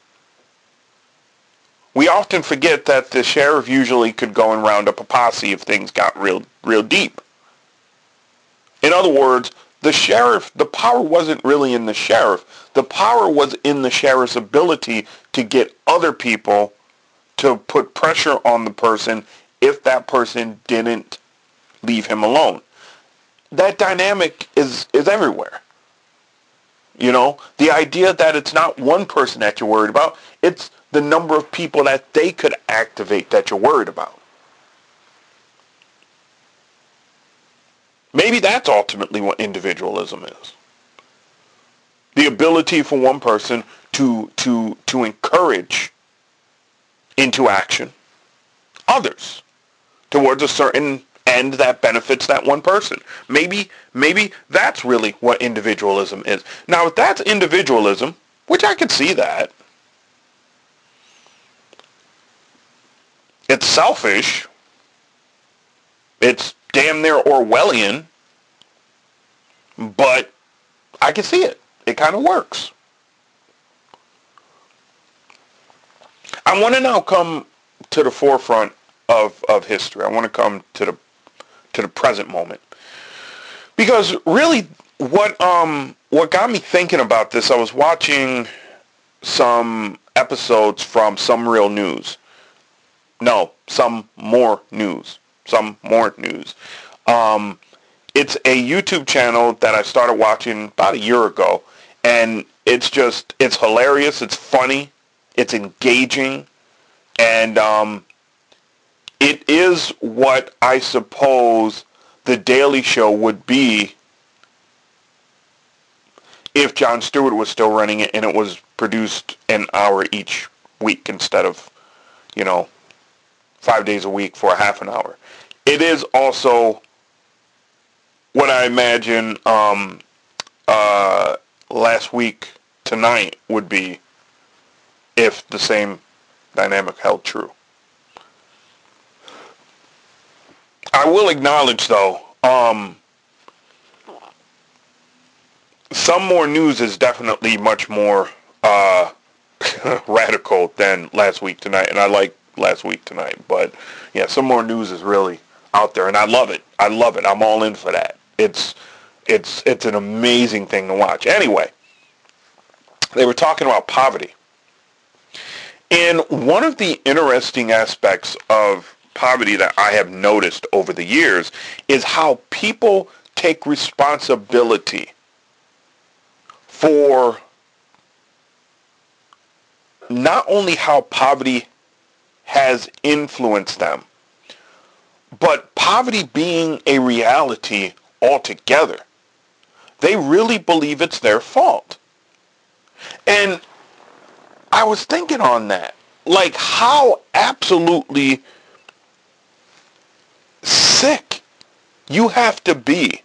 we often forget that the sheriff usually could go and round up a posse if things got real, real deep. In other words, the sheriff, the power wasn't really in the sheriff. The power was in the sheriff's ability to get other people to put pressure on the person if that person didn't leave him alone. That dynamic is, is everywhere. You know, the idea that it's not one person that you're worried about, it's the number of people that they could activate that you're worried about. Maybe that's ultimately what individualism is. The ability for one person to, to, to encourage into action others towards a certain end that benefits that one person. Maybe, maybe that's really what individualism is. Now, if that's individualism, which I could see that, it's selfish, it's damn near Orwellian, but I can see it. It kind of works. I want to now come to the forefront of, of history. I want to come to the to the present moment. Because really what um what got me thinking about this, I was watching some episodes from Some Real News. No, Some More News. Some More News. Um, it's a YouTube channel that I started watching about a year ago, and it's just, it's hilarious, it's funny, it's engaging, And um, it is what I suppose The Daily Show would be if Jon Stewart was still running it and it was produced an hour each week instead of, you know, five days a week for a half an hour. It is also what I imagine um, uh, Last Week Tonight would be if the same dynamic held true. I will acknowledge, though, um, Some More News is definitely much more uh, radical than Last Week Tonight, and I like Last Week Tonight, but yeah, Some More News is really out there, and I love it. I love it. I'm all in for that. It's it's it's an amazing thing to watch. Anyway, they were talking about poverty. And one of the interesting aspects of poverty that I have noticed over the years is how people take responsibility for not only how poverty has influenced them, but poverty being a reality altogether. They really believe it's their fault. And I was thinking on that, like how absolutely sick you have to be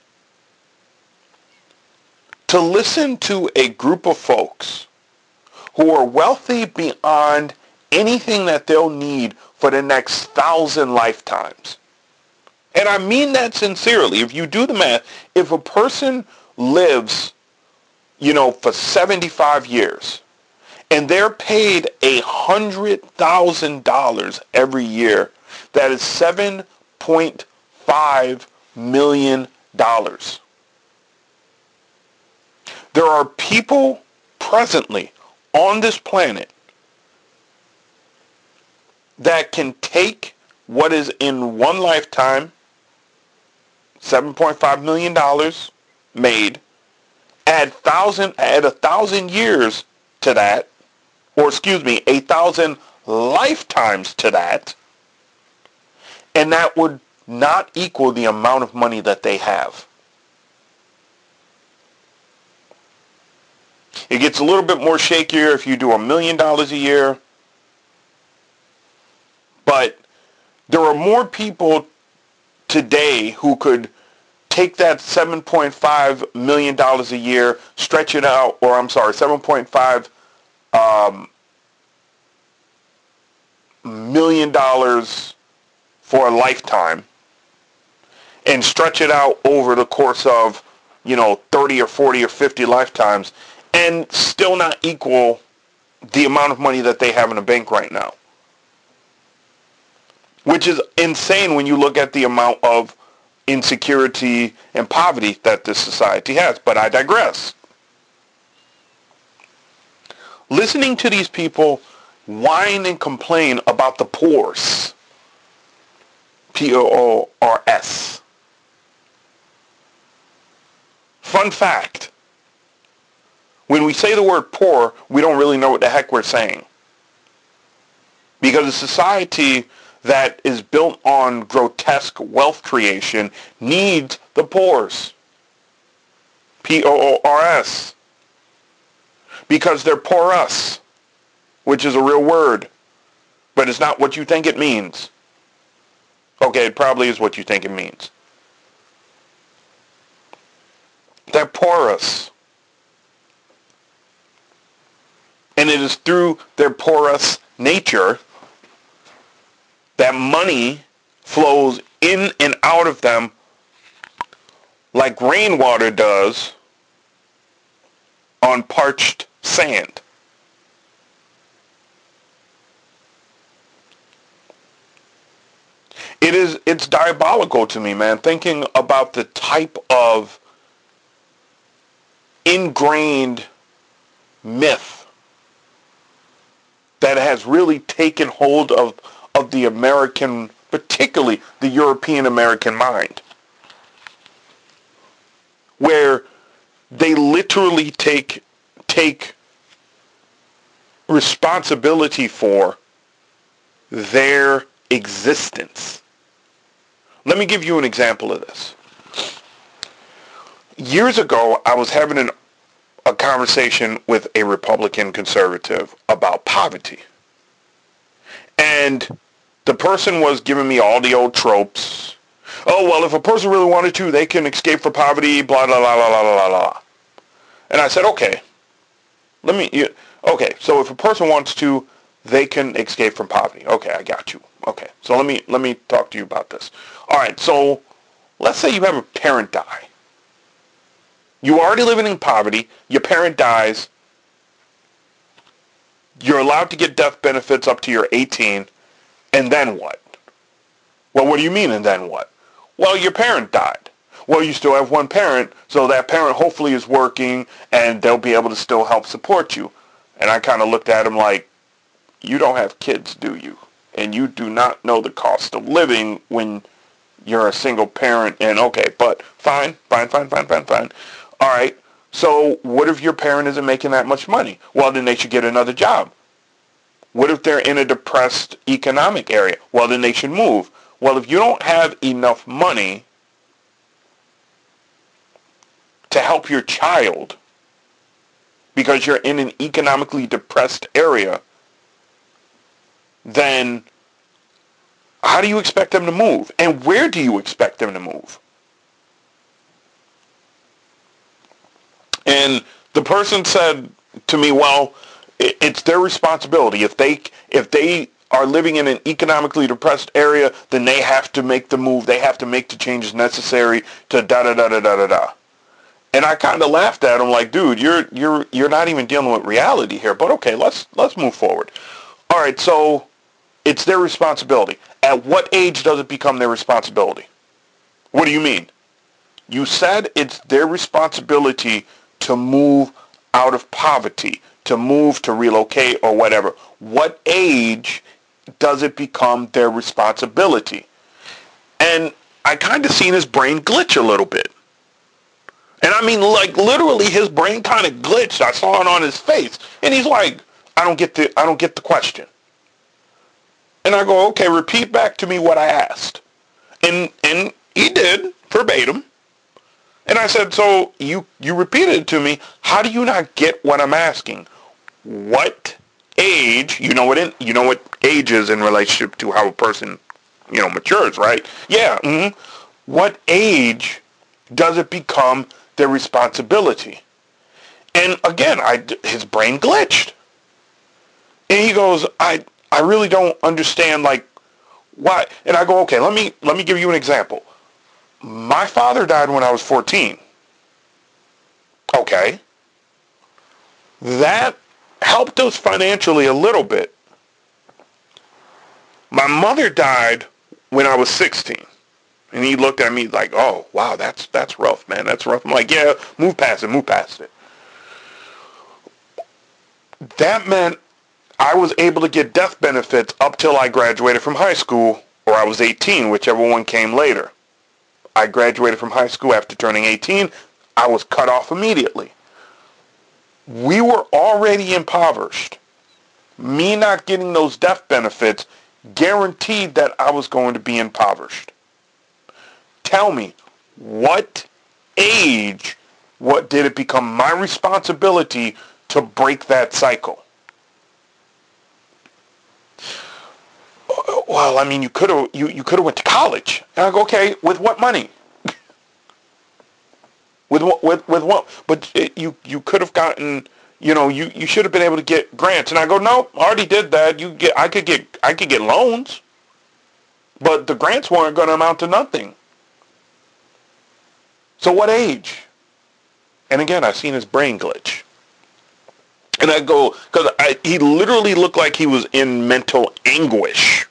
to listen to a group of folks who are wealthy beyond anything that they'll need for the next thousand lifetimes. And I mean that sincerely. If you do the math, if a person lives, you know, for seventy-five years, and they're paid one hundred thousand dollars every year, that is seven point five million dollars. There are people presently on this planet that can take what is in one lifetime, seven point five million dollars made, add thousand, add a thousand years to that, or excuse me, a thousand lifetimes to that, and that would not equal the amount of money that they have. It gets a little bit more shakier if you do a million dollars a year, but there are more people today who could take that seven point five million dollars a year, stretch it out, or I'm sorry, seven point five um, million dollars for a lifetime, and stretch it out over the course of, you know, thirty or forty or fifty lifetimes, and still not equal the amount of money that they have in the bank right now. Which is insane when you look at the amount of insecurity and poverty that this society has. But I digress. Listening to these people whine and complain about the poors, P O O R S. Fun fact, when we say the word poor, we don't really know what the heck we're saying. Because a society that is built on grotesque wealth creation needs the poors, P O O R S. Because they're porous, which is a real word, but it's not what you think it means. Okay, it probably is what you think it means. They're porous. And it is through their porous nature that money flows in and out of them like rainwater does on parched sand. It is, it's diabolical to me, man, thinking about the type of ingrained myth that has really taken hold of, of the American, particularly the European American mind, where they literally take take responsibility for their existence. Let me give you an example of this. Years ago, I was having an, a conversation with a Republican conservative about poverty. And the person was giving me all the old tropes. Oh, well, if a person really wanted to, they can escape from poverty, blah, blah, blah, blah, blah, blah, blah. And I said, okay, let me, you, okay, so if a person wants to, they can escape from poverty. Okay, I got you. Okay, so let me, let me talk to you about this. All right, so let's say you have a parent die. You're already living in poverty, your parent dies, you're allowed to get death benefits up to you're eighteen, and then what? Well, what do you mean, and then what? Well, your parent died. Well, you still have one parent, so that parent hopefully is working, and they'll be able to still help support you. And I kind of looked at him like, you don't have kids, do you? And you do not know the cost of living when you're a single parent, and okay, but fine, fine, fine, fine, fine, fine. All right, so what if your parent isn't making that much money? Well, then they should get another job. What if they're in a depressed economic area? Well, then they should move. Well, if you don't have enough money to help your child because you're in an economically depressed area, then how do you expect them to move? And where do you expect them to move? And the person said to me, well, it's their responsibility. If they if they are living in an economically depressed area, then they have to make the move. They have to make the changes necessary to da da da da da da da. And I kind of laughed at him like, dude, you're you're you're not even dealing with reality here. But okay, let's let's move forward. All right, so it's their responsibility. At what age does it become their responsibility? What do you mean? You said it's their responsibility to move out of poverty, to move, to relocate, or whatever. What age does it become their responsibility? And I kind of seen his brain glitch a little bit. And I mean, like, literally his brain kind of glitched. I saw it on his face. And he's like, I don't get the, I don't get the question. And I go, okay, repeat back to me what I asked. And and he did, verbatim. And I said, so you, you repeated it to me. How do you not get what I'm asking? What age, you know what in, you know what age is in relationship to how a person, you know, matures, right? Yeah. Mm-hmm. What age does it become their responsibility? And again, I, his brain glitched. And he goes, I, I really don't understand, like, why. And I go, okay, let me, let me give you an example. My father died when I was fourteen. Okay. That helped us financially a little bit. My mother died when I was sixteen. And he looked at me like, oh, wow, that's that's rough, man. That's rough. I'm like, yeah, move past it, move past it. That meant I was able to get death benefits up till I graduated from high school, or I was eighteen, whichever one came later. I graduated from high school after turning eighteen. I was cut off immediately. We were already impoverished. Me not getting those death benefits guaranteed that I was going to be impoverished. Tell me, what age, what did it become my responsibility to break that cycle? Well, I mean, you could have you, you could have went to college. And I go, okay, with what money? with what with with what? But it, you you could have gotten, you know, you, you should have been able to get grants. And I go, no, I already did that. You get I could get I could get loans, but the grants weren't going to amount to nothing. So what age? And again, I seen his brain glitch. And I go, because he literally looked like he was in mental anguish.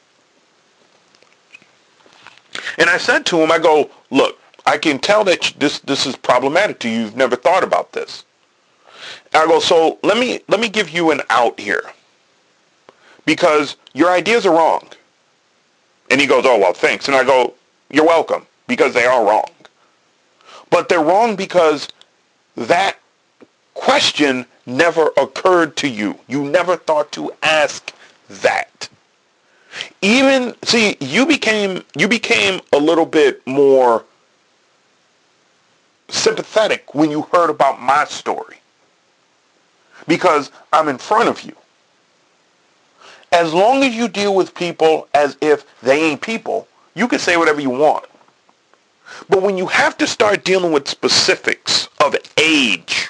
And I said to him, I go, look, I can tell that this this is problematic to you. You've never thought about this. And I go, so let me let me give you an out here. Because your ideas are wrong. And he goes, oh, well, thanks. And I go, you're welcome, because they are wrong. But they're wrong because that question never occurred to you. You never thought to ask that. Even, see, you became, you became a little bit more sympathetic when you heard about my story. Because I'm in front of you. As long as you deal with people as if they ain't people, you can say whatever you want. But when you have to start dealing with specifics of age,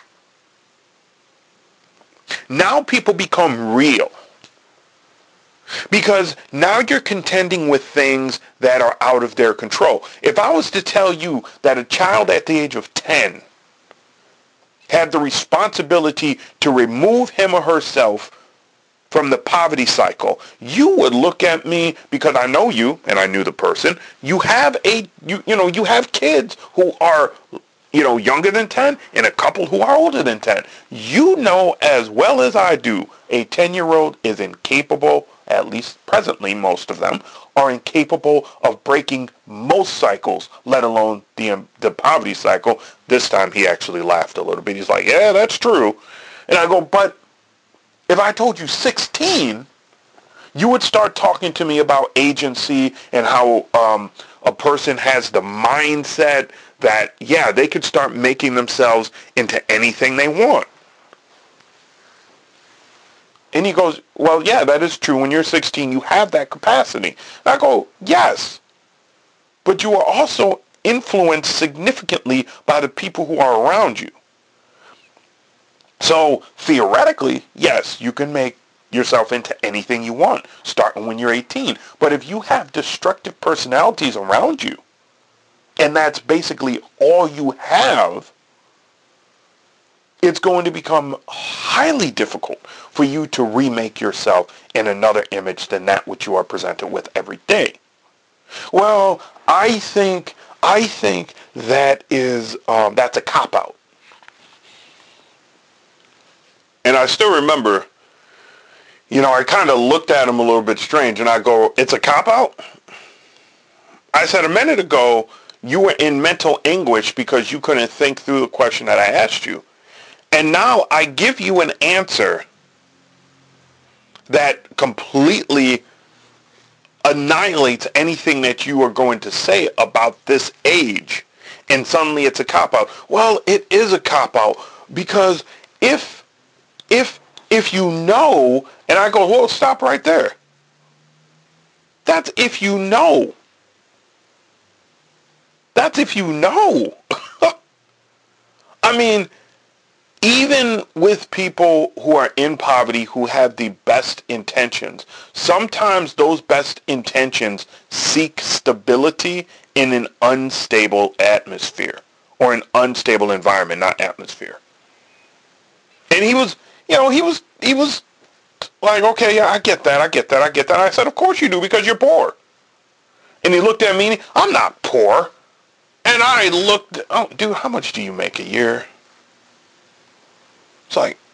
now people become real. Because now you're contending with things that are out of their control. If I was to tell you that a child at the age of ten had the responsibility to remove him or herself from the poverty cycle, you would look at me, because I know you and I knew the person. You have a you you know you have kids who are you know younger than ten and a couple who are older than ten. You know as well as I do, a ten-year-old is incapable, at least presently most of them are incapable of breaking most cycles, let alone the um, the poverty cycle. This time he actually laughed a little bit. He's like, "Yeah, that's true." And I go, "But if I told you sixteen, you would start talking to me about agency and how um, a person has the mindset that, yeah, they could start making themselves into anything they want." And he goes, "Well, yeah, that is true. When you're sixteen, you have that capacity." And I go, "Yes, but you are also influenced significantly by the people who are around you. So theoretically, yes, you can make yourself into anything you want, starting when you're eighteen. But if you have destructive personalities around you, and that's basically all you have, it's going to become highly difficult for you to remake yourself in another image than that which you are presented with every day." Well, I think I think that is um, that's a cop-out. And I still remember, you know, I kind of looked at him a little bit strange, and I go, "It's a cop-out?" I said, "A minute ago, you were in mental anguish because you couldn't think through the question that I asked you. And now I give you an answer that completely annihilates anything that you are going to say about this age. And suddenly it's a cop-out." Well, it is a cop-out because if, if, if you know, and I go, "Well, stop right there." That's if you know. That's if you know. I mean, even with people who are in poverty who have the best intentions, sometimes those best intentions seek stability in an unstable atmosphere or an unstable environment, not atmosphere. And he was, you know, he was, he was like, "Okay, yeah, I get that, I get that, I get that." I said, "Of course you do, because you're poor." And he looked at me, and he, "I'm not poor." And I looked, "Oh, dude, how much do you make a year?" It's like,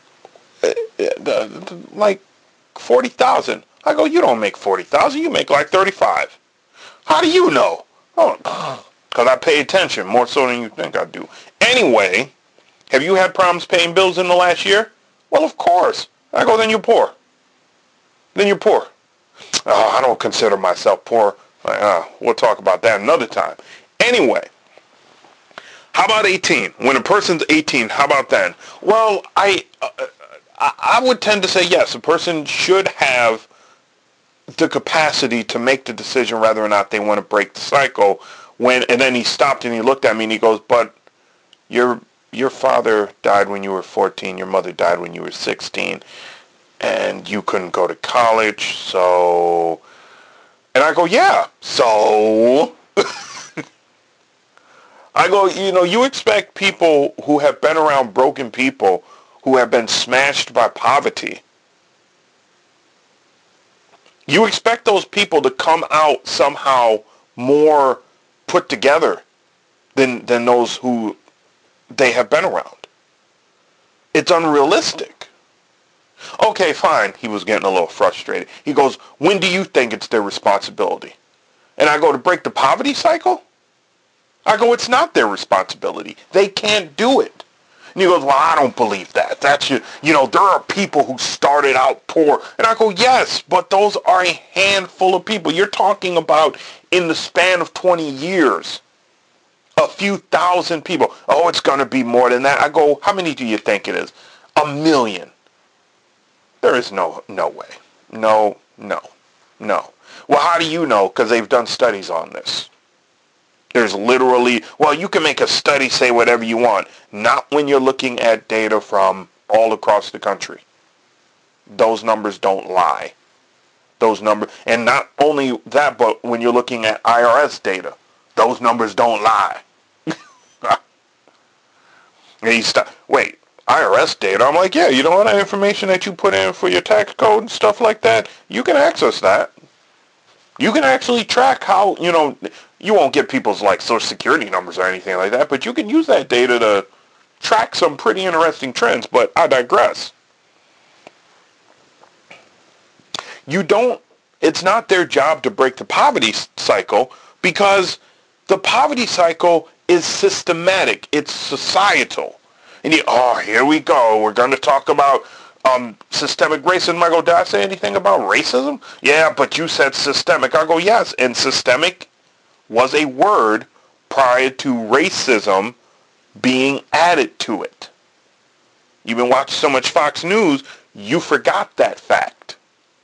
uh, like forty thousand. I go, "You don't make forty thousand. You make like thirty-five. How do you know?" "Oh, because I pay attention more so than you think I do." Anyway, have you had problems paying bills in the last year? "Well, of course." I go, "Then you're poor. Then you're poor." "Oh, I don't consider myself poor." Like, uh, we'll talk about that another time. Anyway, how about eighteen? When a person's eighteen, how about then? Well, I, uh, I would tend to say yes, a person should have the capacity to make the decision whether or not they want to break the cycle. When, and then he stopped and he looked at me and he goes, "But your your father died when you were fourteen, your mother died when you were sixteen, and you couldn't go to college, so..." And I go, "Yeah, so..." I go, "You know, you expect people who have been around broken people, who have been smashed by poverty, you expect those people to come out somehow more put together than than those who they have been around. It's unrealistic." "Okay, fine." He was getting a little frustrated. He goes, "When do you think it's their responsibility?" And I go, "To break the poverty cycle?" I go, "It's not their responsibility. They can't do it. And he goes, well, I don't believe that. That's, you, you know, there are people who started out poor. And I go, yes, but those are a handful of people. You're talking about in the span of twenty years, a few thousand people. Oh, it's going to be more than that. I go, how many do you think it is? A million. There is no, no way. No, no, no. Well, how do you know? Because they've done studies on this. There's literally, well, you can make a study say whatever you want. Not when you're looking at data from all across the country. Those numbers don't lie. Those numbers, and not only that, but when you're looking at I R S data, those numbers don't lie. And you stop, wait, I R S data? I'm like, yeah, you know what, that information that you put in for your tax code and stuff like that, you can access that. You can actually track how, you know, you won't get people's like social security numbers or anything like that, but you can use that data to track some pretty interesting trends, but I digress. You don't, it's not their job to break the poverty cycle because the poverty cycle is systematic. It's societal. And you, oh, here we go. We're going to talk about um, systemic racism. I go, did I say anything about racism? Yeah, but you said systemic. I go, yes. And systemic was a word prior to racism being added to it. You've been watching so much Fox News, you forgot that fact.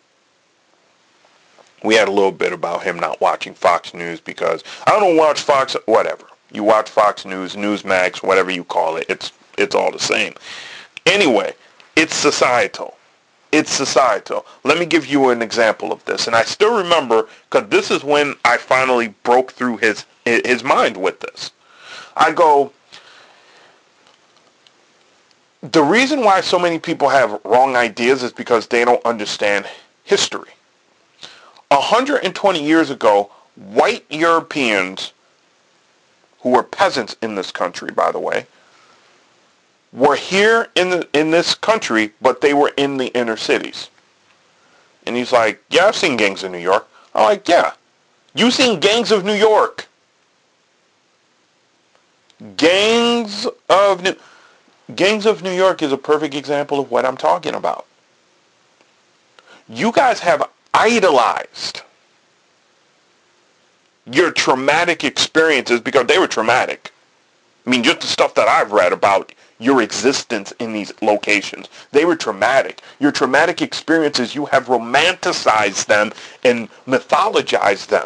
We had a little bit about him not watching Fox News because I don't watch Fox, whatever. You watch Fox News, Newsmax, whatever you call it. It's it's all the same. Anyway, it's societal. It's societal. Let me give you an example of this. And I still remember, because this is when I finally broke through his his mind with this. I go, the reason why so many people have wrong ideas is because they don't understand history. one hundred twenty years ago, white Europeans, who were peasants in this country, by the way, were here in the in this country, but they were in the inner cities. And he's like, yeah, I've seen Gangs of New York. I'm like, yeah. You seen Gangs of New York? Gangs of New... Gangs of New York is a perfect example of what I'm talking about. You guys have idolized your traumatic experiences because they were traumatic. I mean, just the stuff that I've read about your existence in these locations. They were traumatic. Your traumatic experiences, you have romanticized them and mythologized them.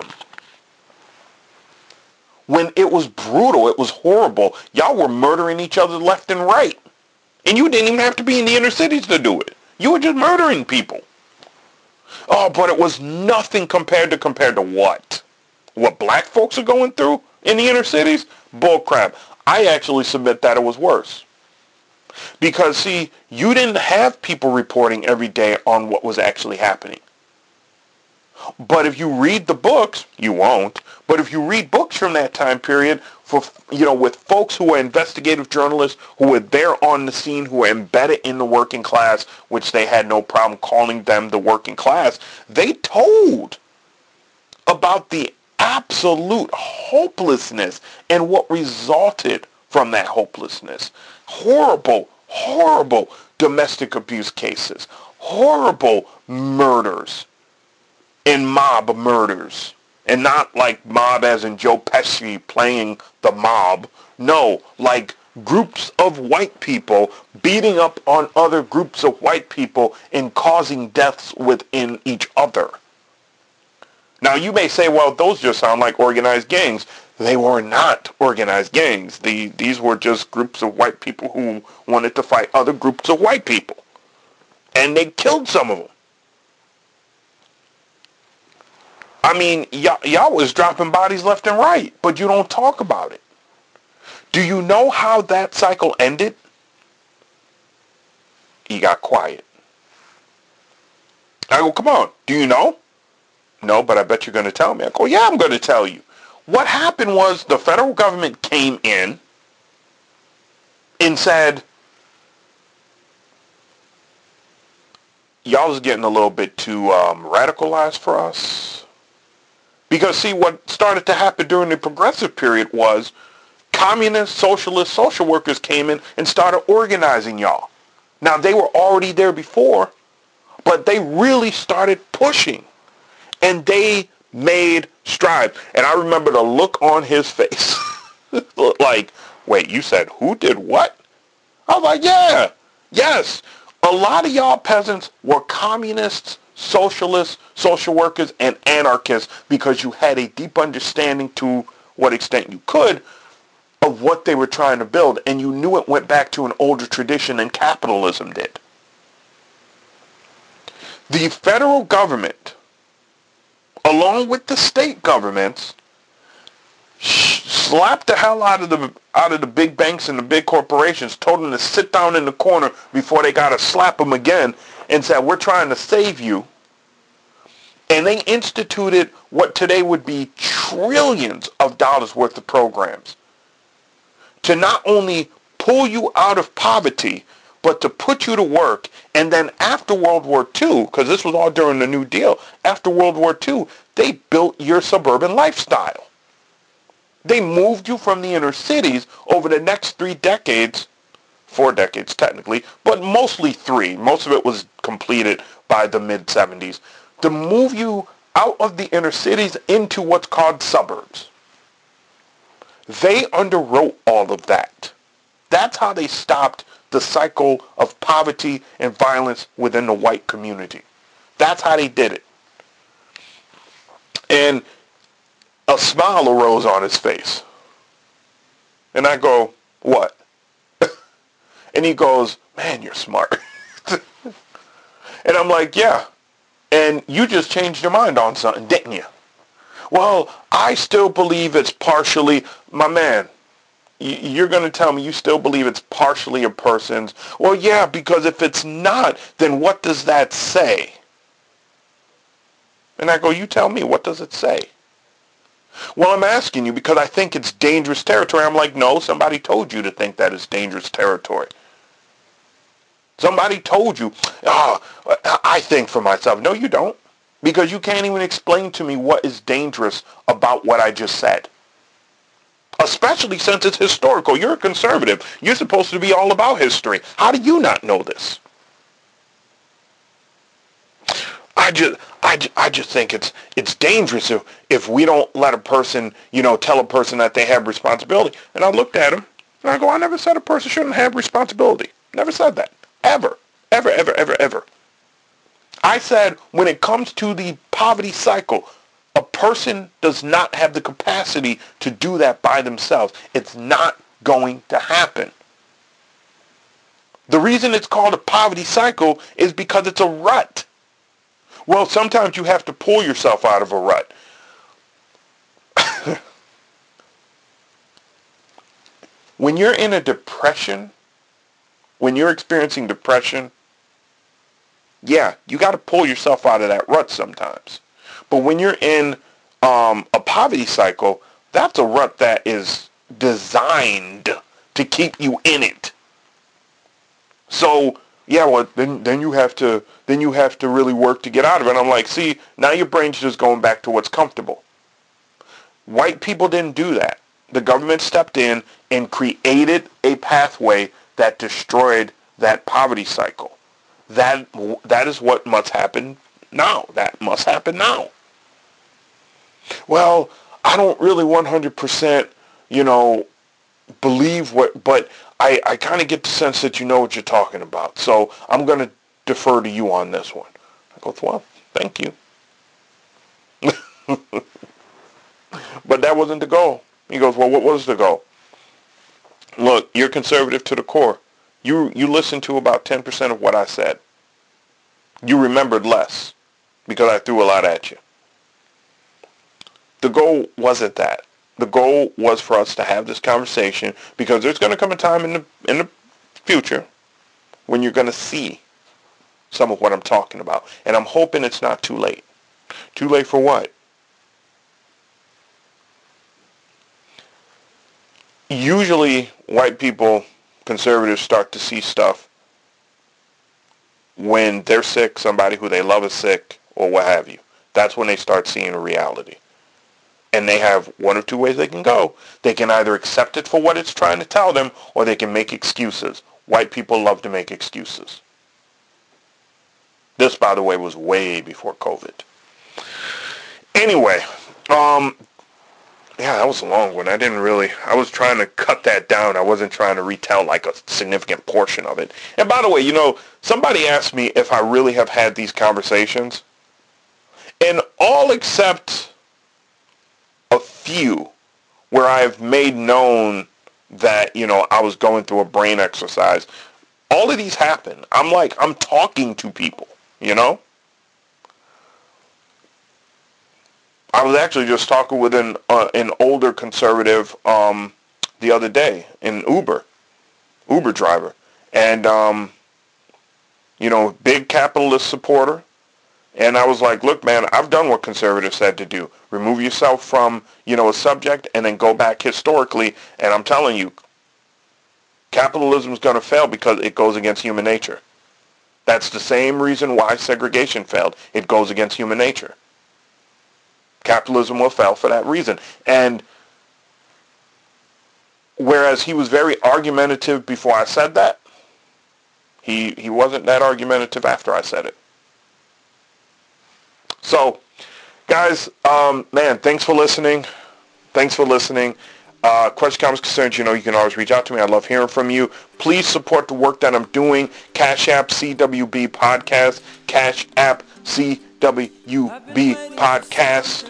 When it was brutal, it was horrible. Y'all were murdering each other left and right. And you didn't even have to be in the inner cities to do it. You were just murdering people. Oh, but it was nothing compared to compared to what? What black folks are going through in the inner cities? Bull crap. I actually submit that it was worse. Because, see, you didn't have people reporting every day on what was actually happening. But if you read the books, you won't, but if you read books from that time period, for you know, with folks who were investigative journalists, who were there on the scene, who were embedded in the working class, which they had no problem calling them the working class, they told about the absolute hopelessness and what resulted from that hopelessness. Horrible, horrible domestic abuse cases, horrible murders and mob murders. And not like mob as in Joe Pesci playing the mob. No, like groups of white people beating up on other groups of white people and causing deaths within each other. Now you may say, well, those just sound like organized gangs. They were not organized gangs. The, these were just groups of white people who wanted to fight other groups of white people. And they killed some of them. I mean, y- y'all was dropping bodies left and right, but you don't talk about it. Do you know how that cycle ended? He got quiet. I go, come on, do you know? No, but I bet you're going to tell me. I go, yeah, I'm going to tell you. What happened was the federal government came in and said, y'all is getting a little bit too um, radicalized for us. Because, see, what started to happen during the progressive period was communist, socialist, social workers came in and started organizing y'all. Now, they were already there before, but they really started pushing. And they made strides. And I remember the look on his face. Like, wait, you said who did what? I was like, yeah, yes. A lot of y'all peasants were communists, socialists, social workers, and anarchists because you had a deep understanding to what extent you could of what they were trying to build, and you knew it went back to an older tradition than capitalism did. The federal government, along with the state governments, slapped the hell out of the out of the big banks and the big corporations, told them to sit down in the corner before they got to slap them again, and said, we're trying to save you. And they instituted what today would be trillions of dollars worth of programs to not only pull you out of poverty, but to put you to work. And then after World War Two, because this was all during the New Deal, after World War Two, they built your suburban lifestyle. They moved you from the inner cities over the next three decades, four decades technically, but mostly three. Most of it was completed by the mid seventies. To move you out of the inner cities into what's called suburbs. They underwrote all of that. That's how they stopped the cycle of poverty and violence within the white community. That's how they did it. And a smile arose on his face. And I go, what? And he goes, man, you're smart. And I'm like, yeah. And you just changed your mind on something, didn't you? Well, I still believe it's partially, my man, you're going to tell me you still believe it's partially a person's. Well, yeah, because if it's not, then what does that say? And I go, you tell me, what does it say? Well, I'm asking you because I think it's dangerous territory. I'm like, no, somebody told you to think that is dangerous territory. Somebody told you, oh, I think for myself. No, you don't. Because you can't even explain to me what is dangerous about what I just said. Especially since it's historical. You're a conservative. You're supposed to be all about history. How do you not know this? I just, I, I just think it's it's dangerous if, if we don't let a person, you know, tell a person that they have responsibility. And I looked at him and I go, I never said a person shouldn't have responsibility. Never said that. Ever. Ever, ever, ever, ever. I said when it comes to the poverty cycle, a person does not have the capacity to do that by themselves. It's not going to happen. The reason it's called a poverty cycle is because it's a rut. Well, sometimes you have to pull yourself out of a rut. When you're in a depression, when you're experiencing depression, yeah, you got to pull yourself out of that rut sometimes. But when you're in um, a poverty cycle, that's a rut that is designed to keep you in it. So, yeah, well, then then you have to then you have to really work to get out of it. And I'm like, see, now your brain's just going back to what's comfortable. White people didn't do that. The government stepped in and created a pathway that destroyed that poverty cycle. That that is what must happen now. That must happen now. Well, I don't really one hundred percent, you know, believe what, but I, I kind of get the sense that you know what you're talking about. So I'm going to defer to you on this one. I go, well, thank you. But that wasn't the goal. He goes, well, what was the goal? Look, you're conservative to the core. You you listened to about ten percent of what I said. You remembered less because I threw a lot at you. The goal wasn't that. The goal was for us to have this conversation because there's going to come a time in the in the future when you're going to see some of what I'm talking about. And I'm hoping it's not too late. Too late for what? Usually, white people, conservatives, start to see stuff when they're sick, somebody who they love is sick, or what have you. That's when they start seeing a reality. And they have one or two ways they can go. They can either accept it for what it's trying to tell them, or they can make excuses. White people love to make excuses. This, by the way, was way before COVID. Anyway, um, yeah, that was a long one. I didn't really, I was trying to cut that down. I wasn't trying to retell like a significant portion of it. And by the way, you know, somebody asked me if I really have had these conversations. And all except a few where I've made known that, you know, I was going through a brain exercise, all of these happen. I'm like, I'm talking to people, you know? I was actually just talking with an uh, an older conservative um, the other day, an Uber, Uber driver. And, um, you know, big capitalist supporter. And I was like, look, man, I've done what conservatives said to do. Remove yourself from, you know, a subject and then go back historically. And I'm telling you, capitalism is going to fail because it goes against human nature. That's the same reason why segregation failed. It goes against human nature. Capitalism will fail for that reason. And whereas he was very argumentative before I said that, he he wasn't that argumentative after I said it. So, guys, um, man, thanks for listening. Thanks for listening. Uh, questions, comments, concerns, you know, you can always reach out to me. I love hearing from you. Please support the work that I'm doing. Cash App C W B Podcast. Cash App C W B Podcast.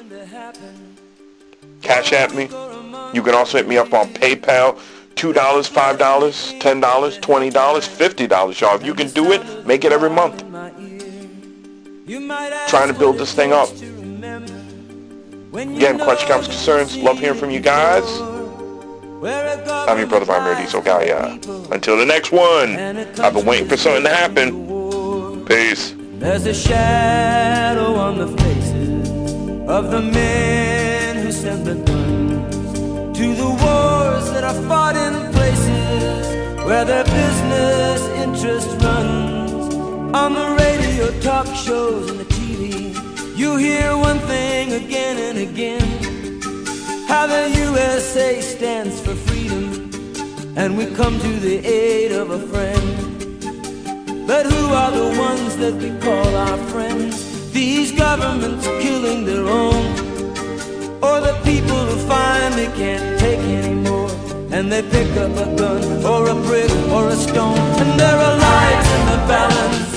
Cash App me. You can also hit me up on PayPal. two dollars, five dollars, ten dollars, twenty dollars, fifty dollars, y'all. If you can do it, make it every month. Trying to build this thing up. Again, questions, comments, concerns. Love hearing from you guys. I'm your brother, Vine Radio, so guy, uh, until the next one, I've been waiting for something to happen. Peace. There's a shadow on the faces of the men who sent the guns to the wars that are fought in places where their business interest runs. On the radio, talk shows, and the T V, you hear one thing again and again, how the U S A stands for freedom, and we come to the aid of a friend. But who are the ones that we call our friends? These governments killing their own, or the people who finally can't take anymore, and they pick up a gun or a brick or a stone, and there are lives in the balance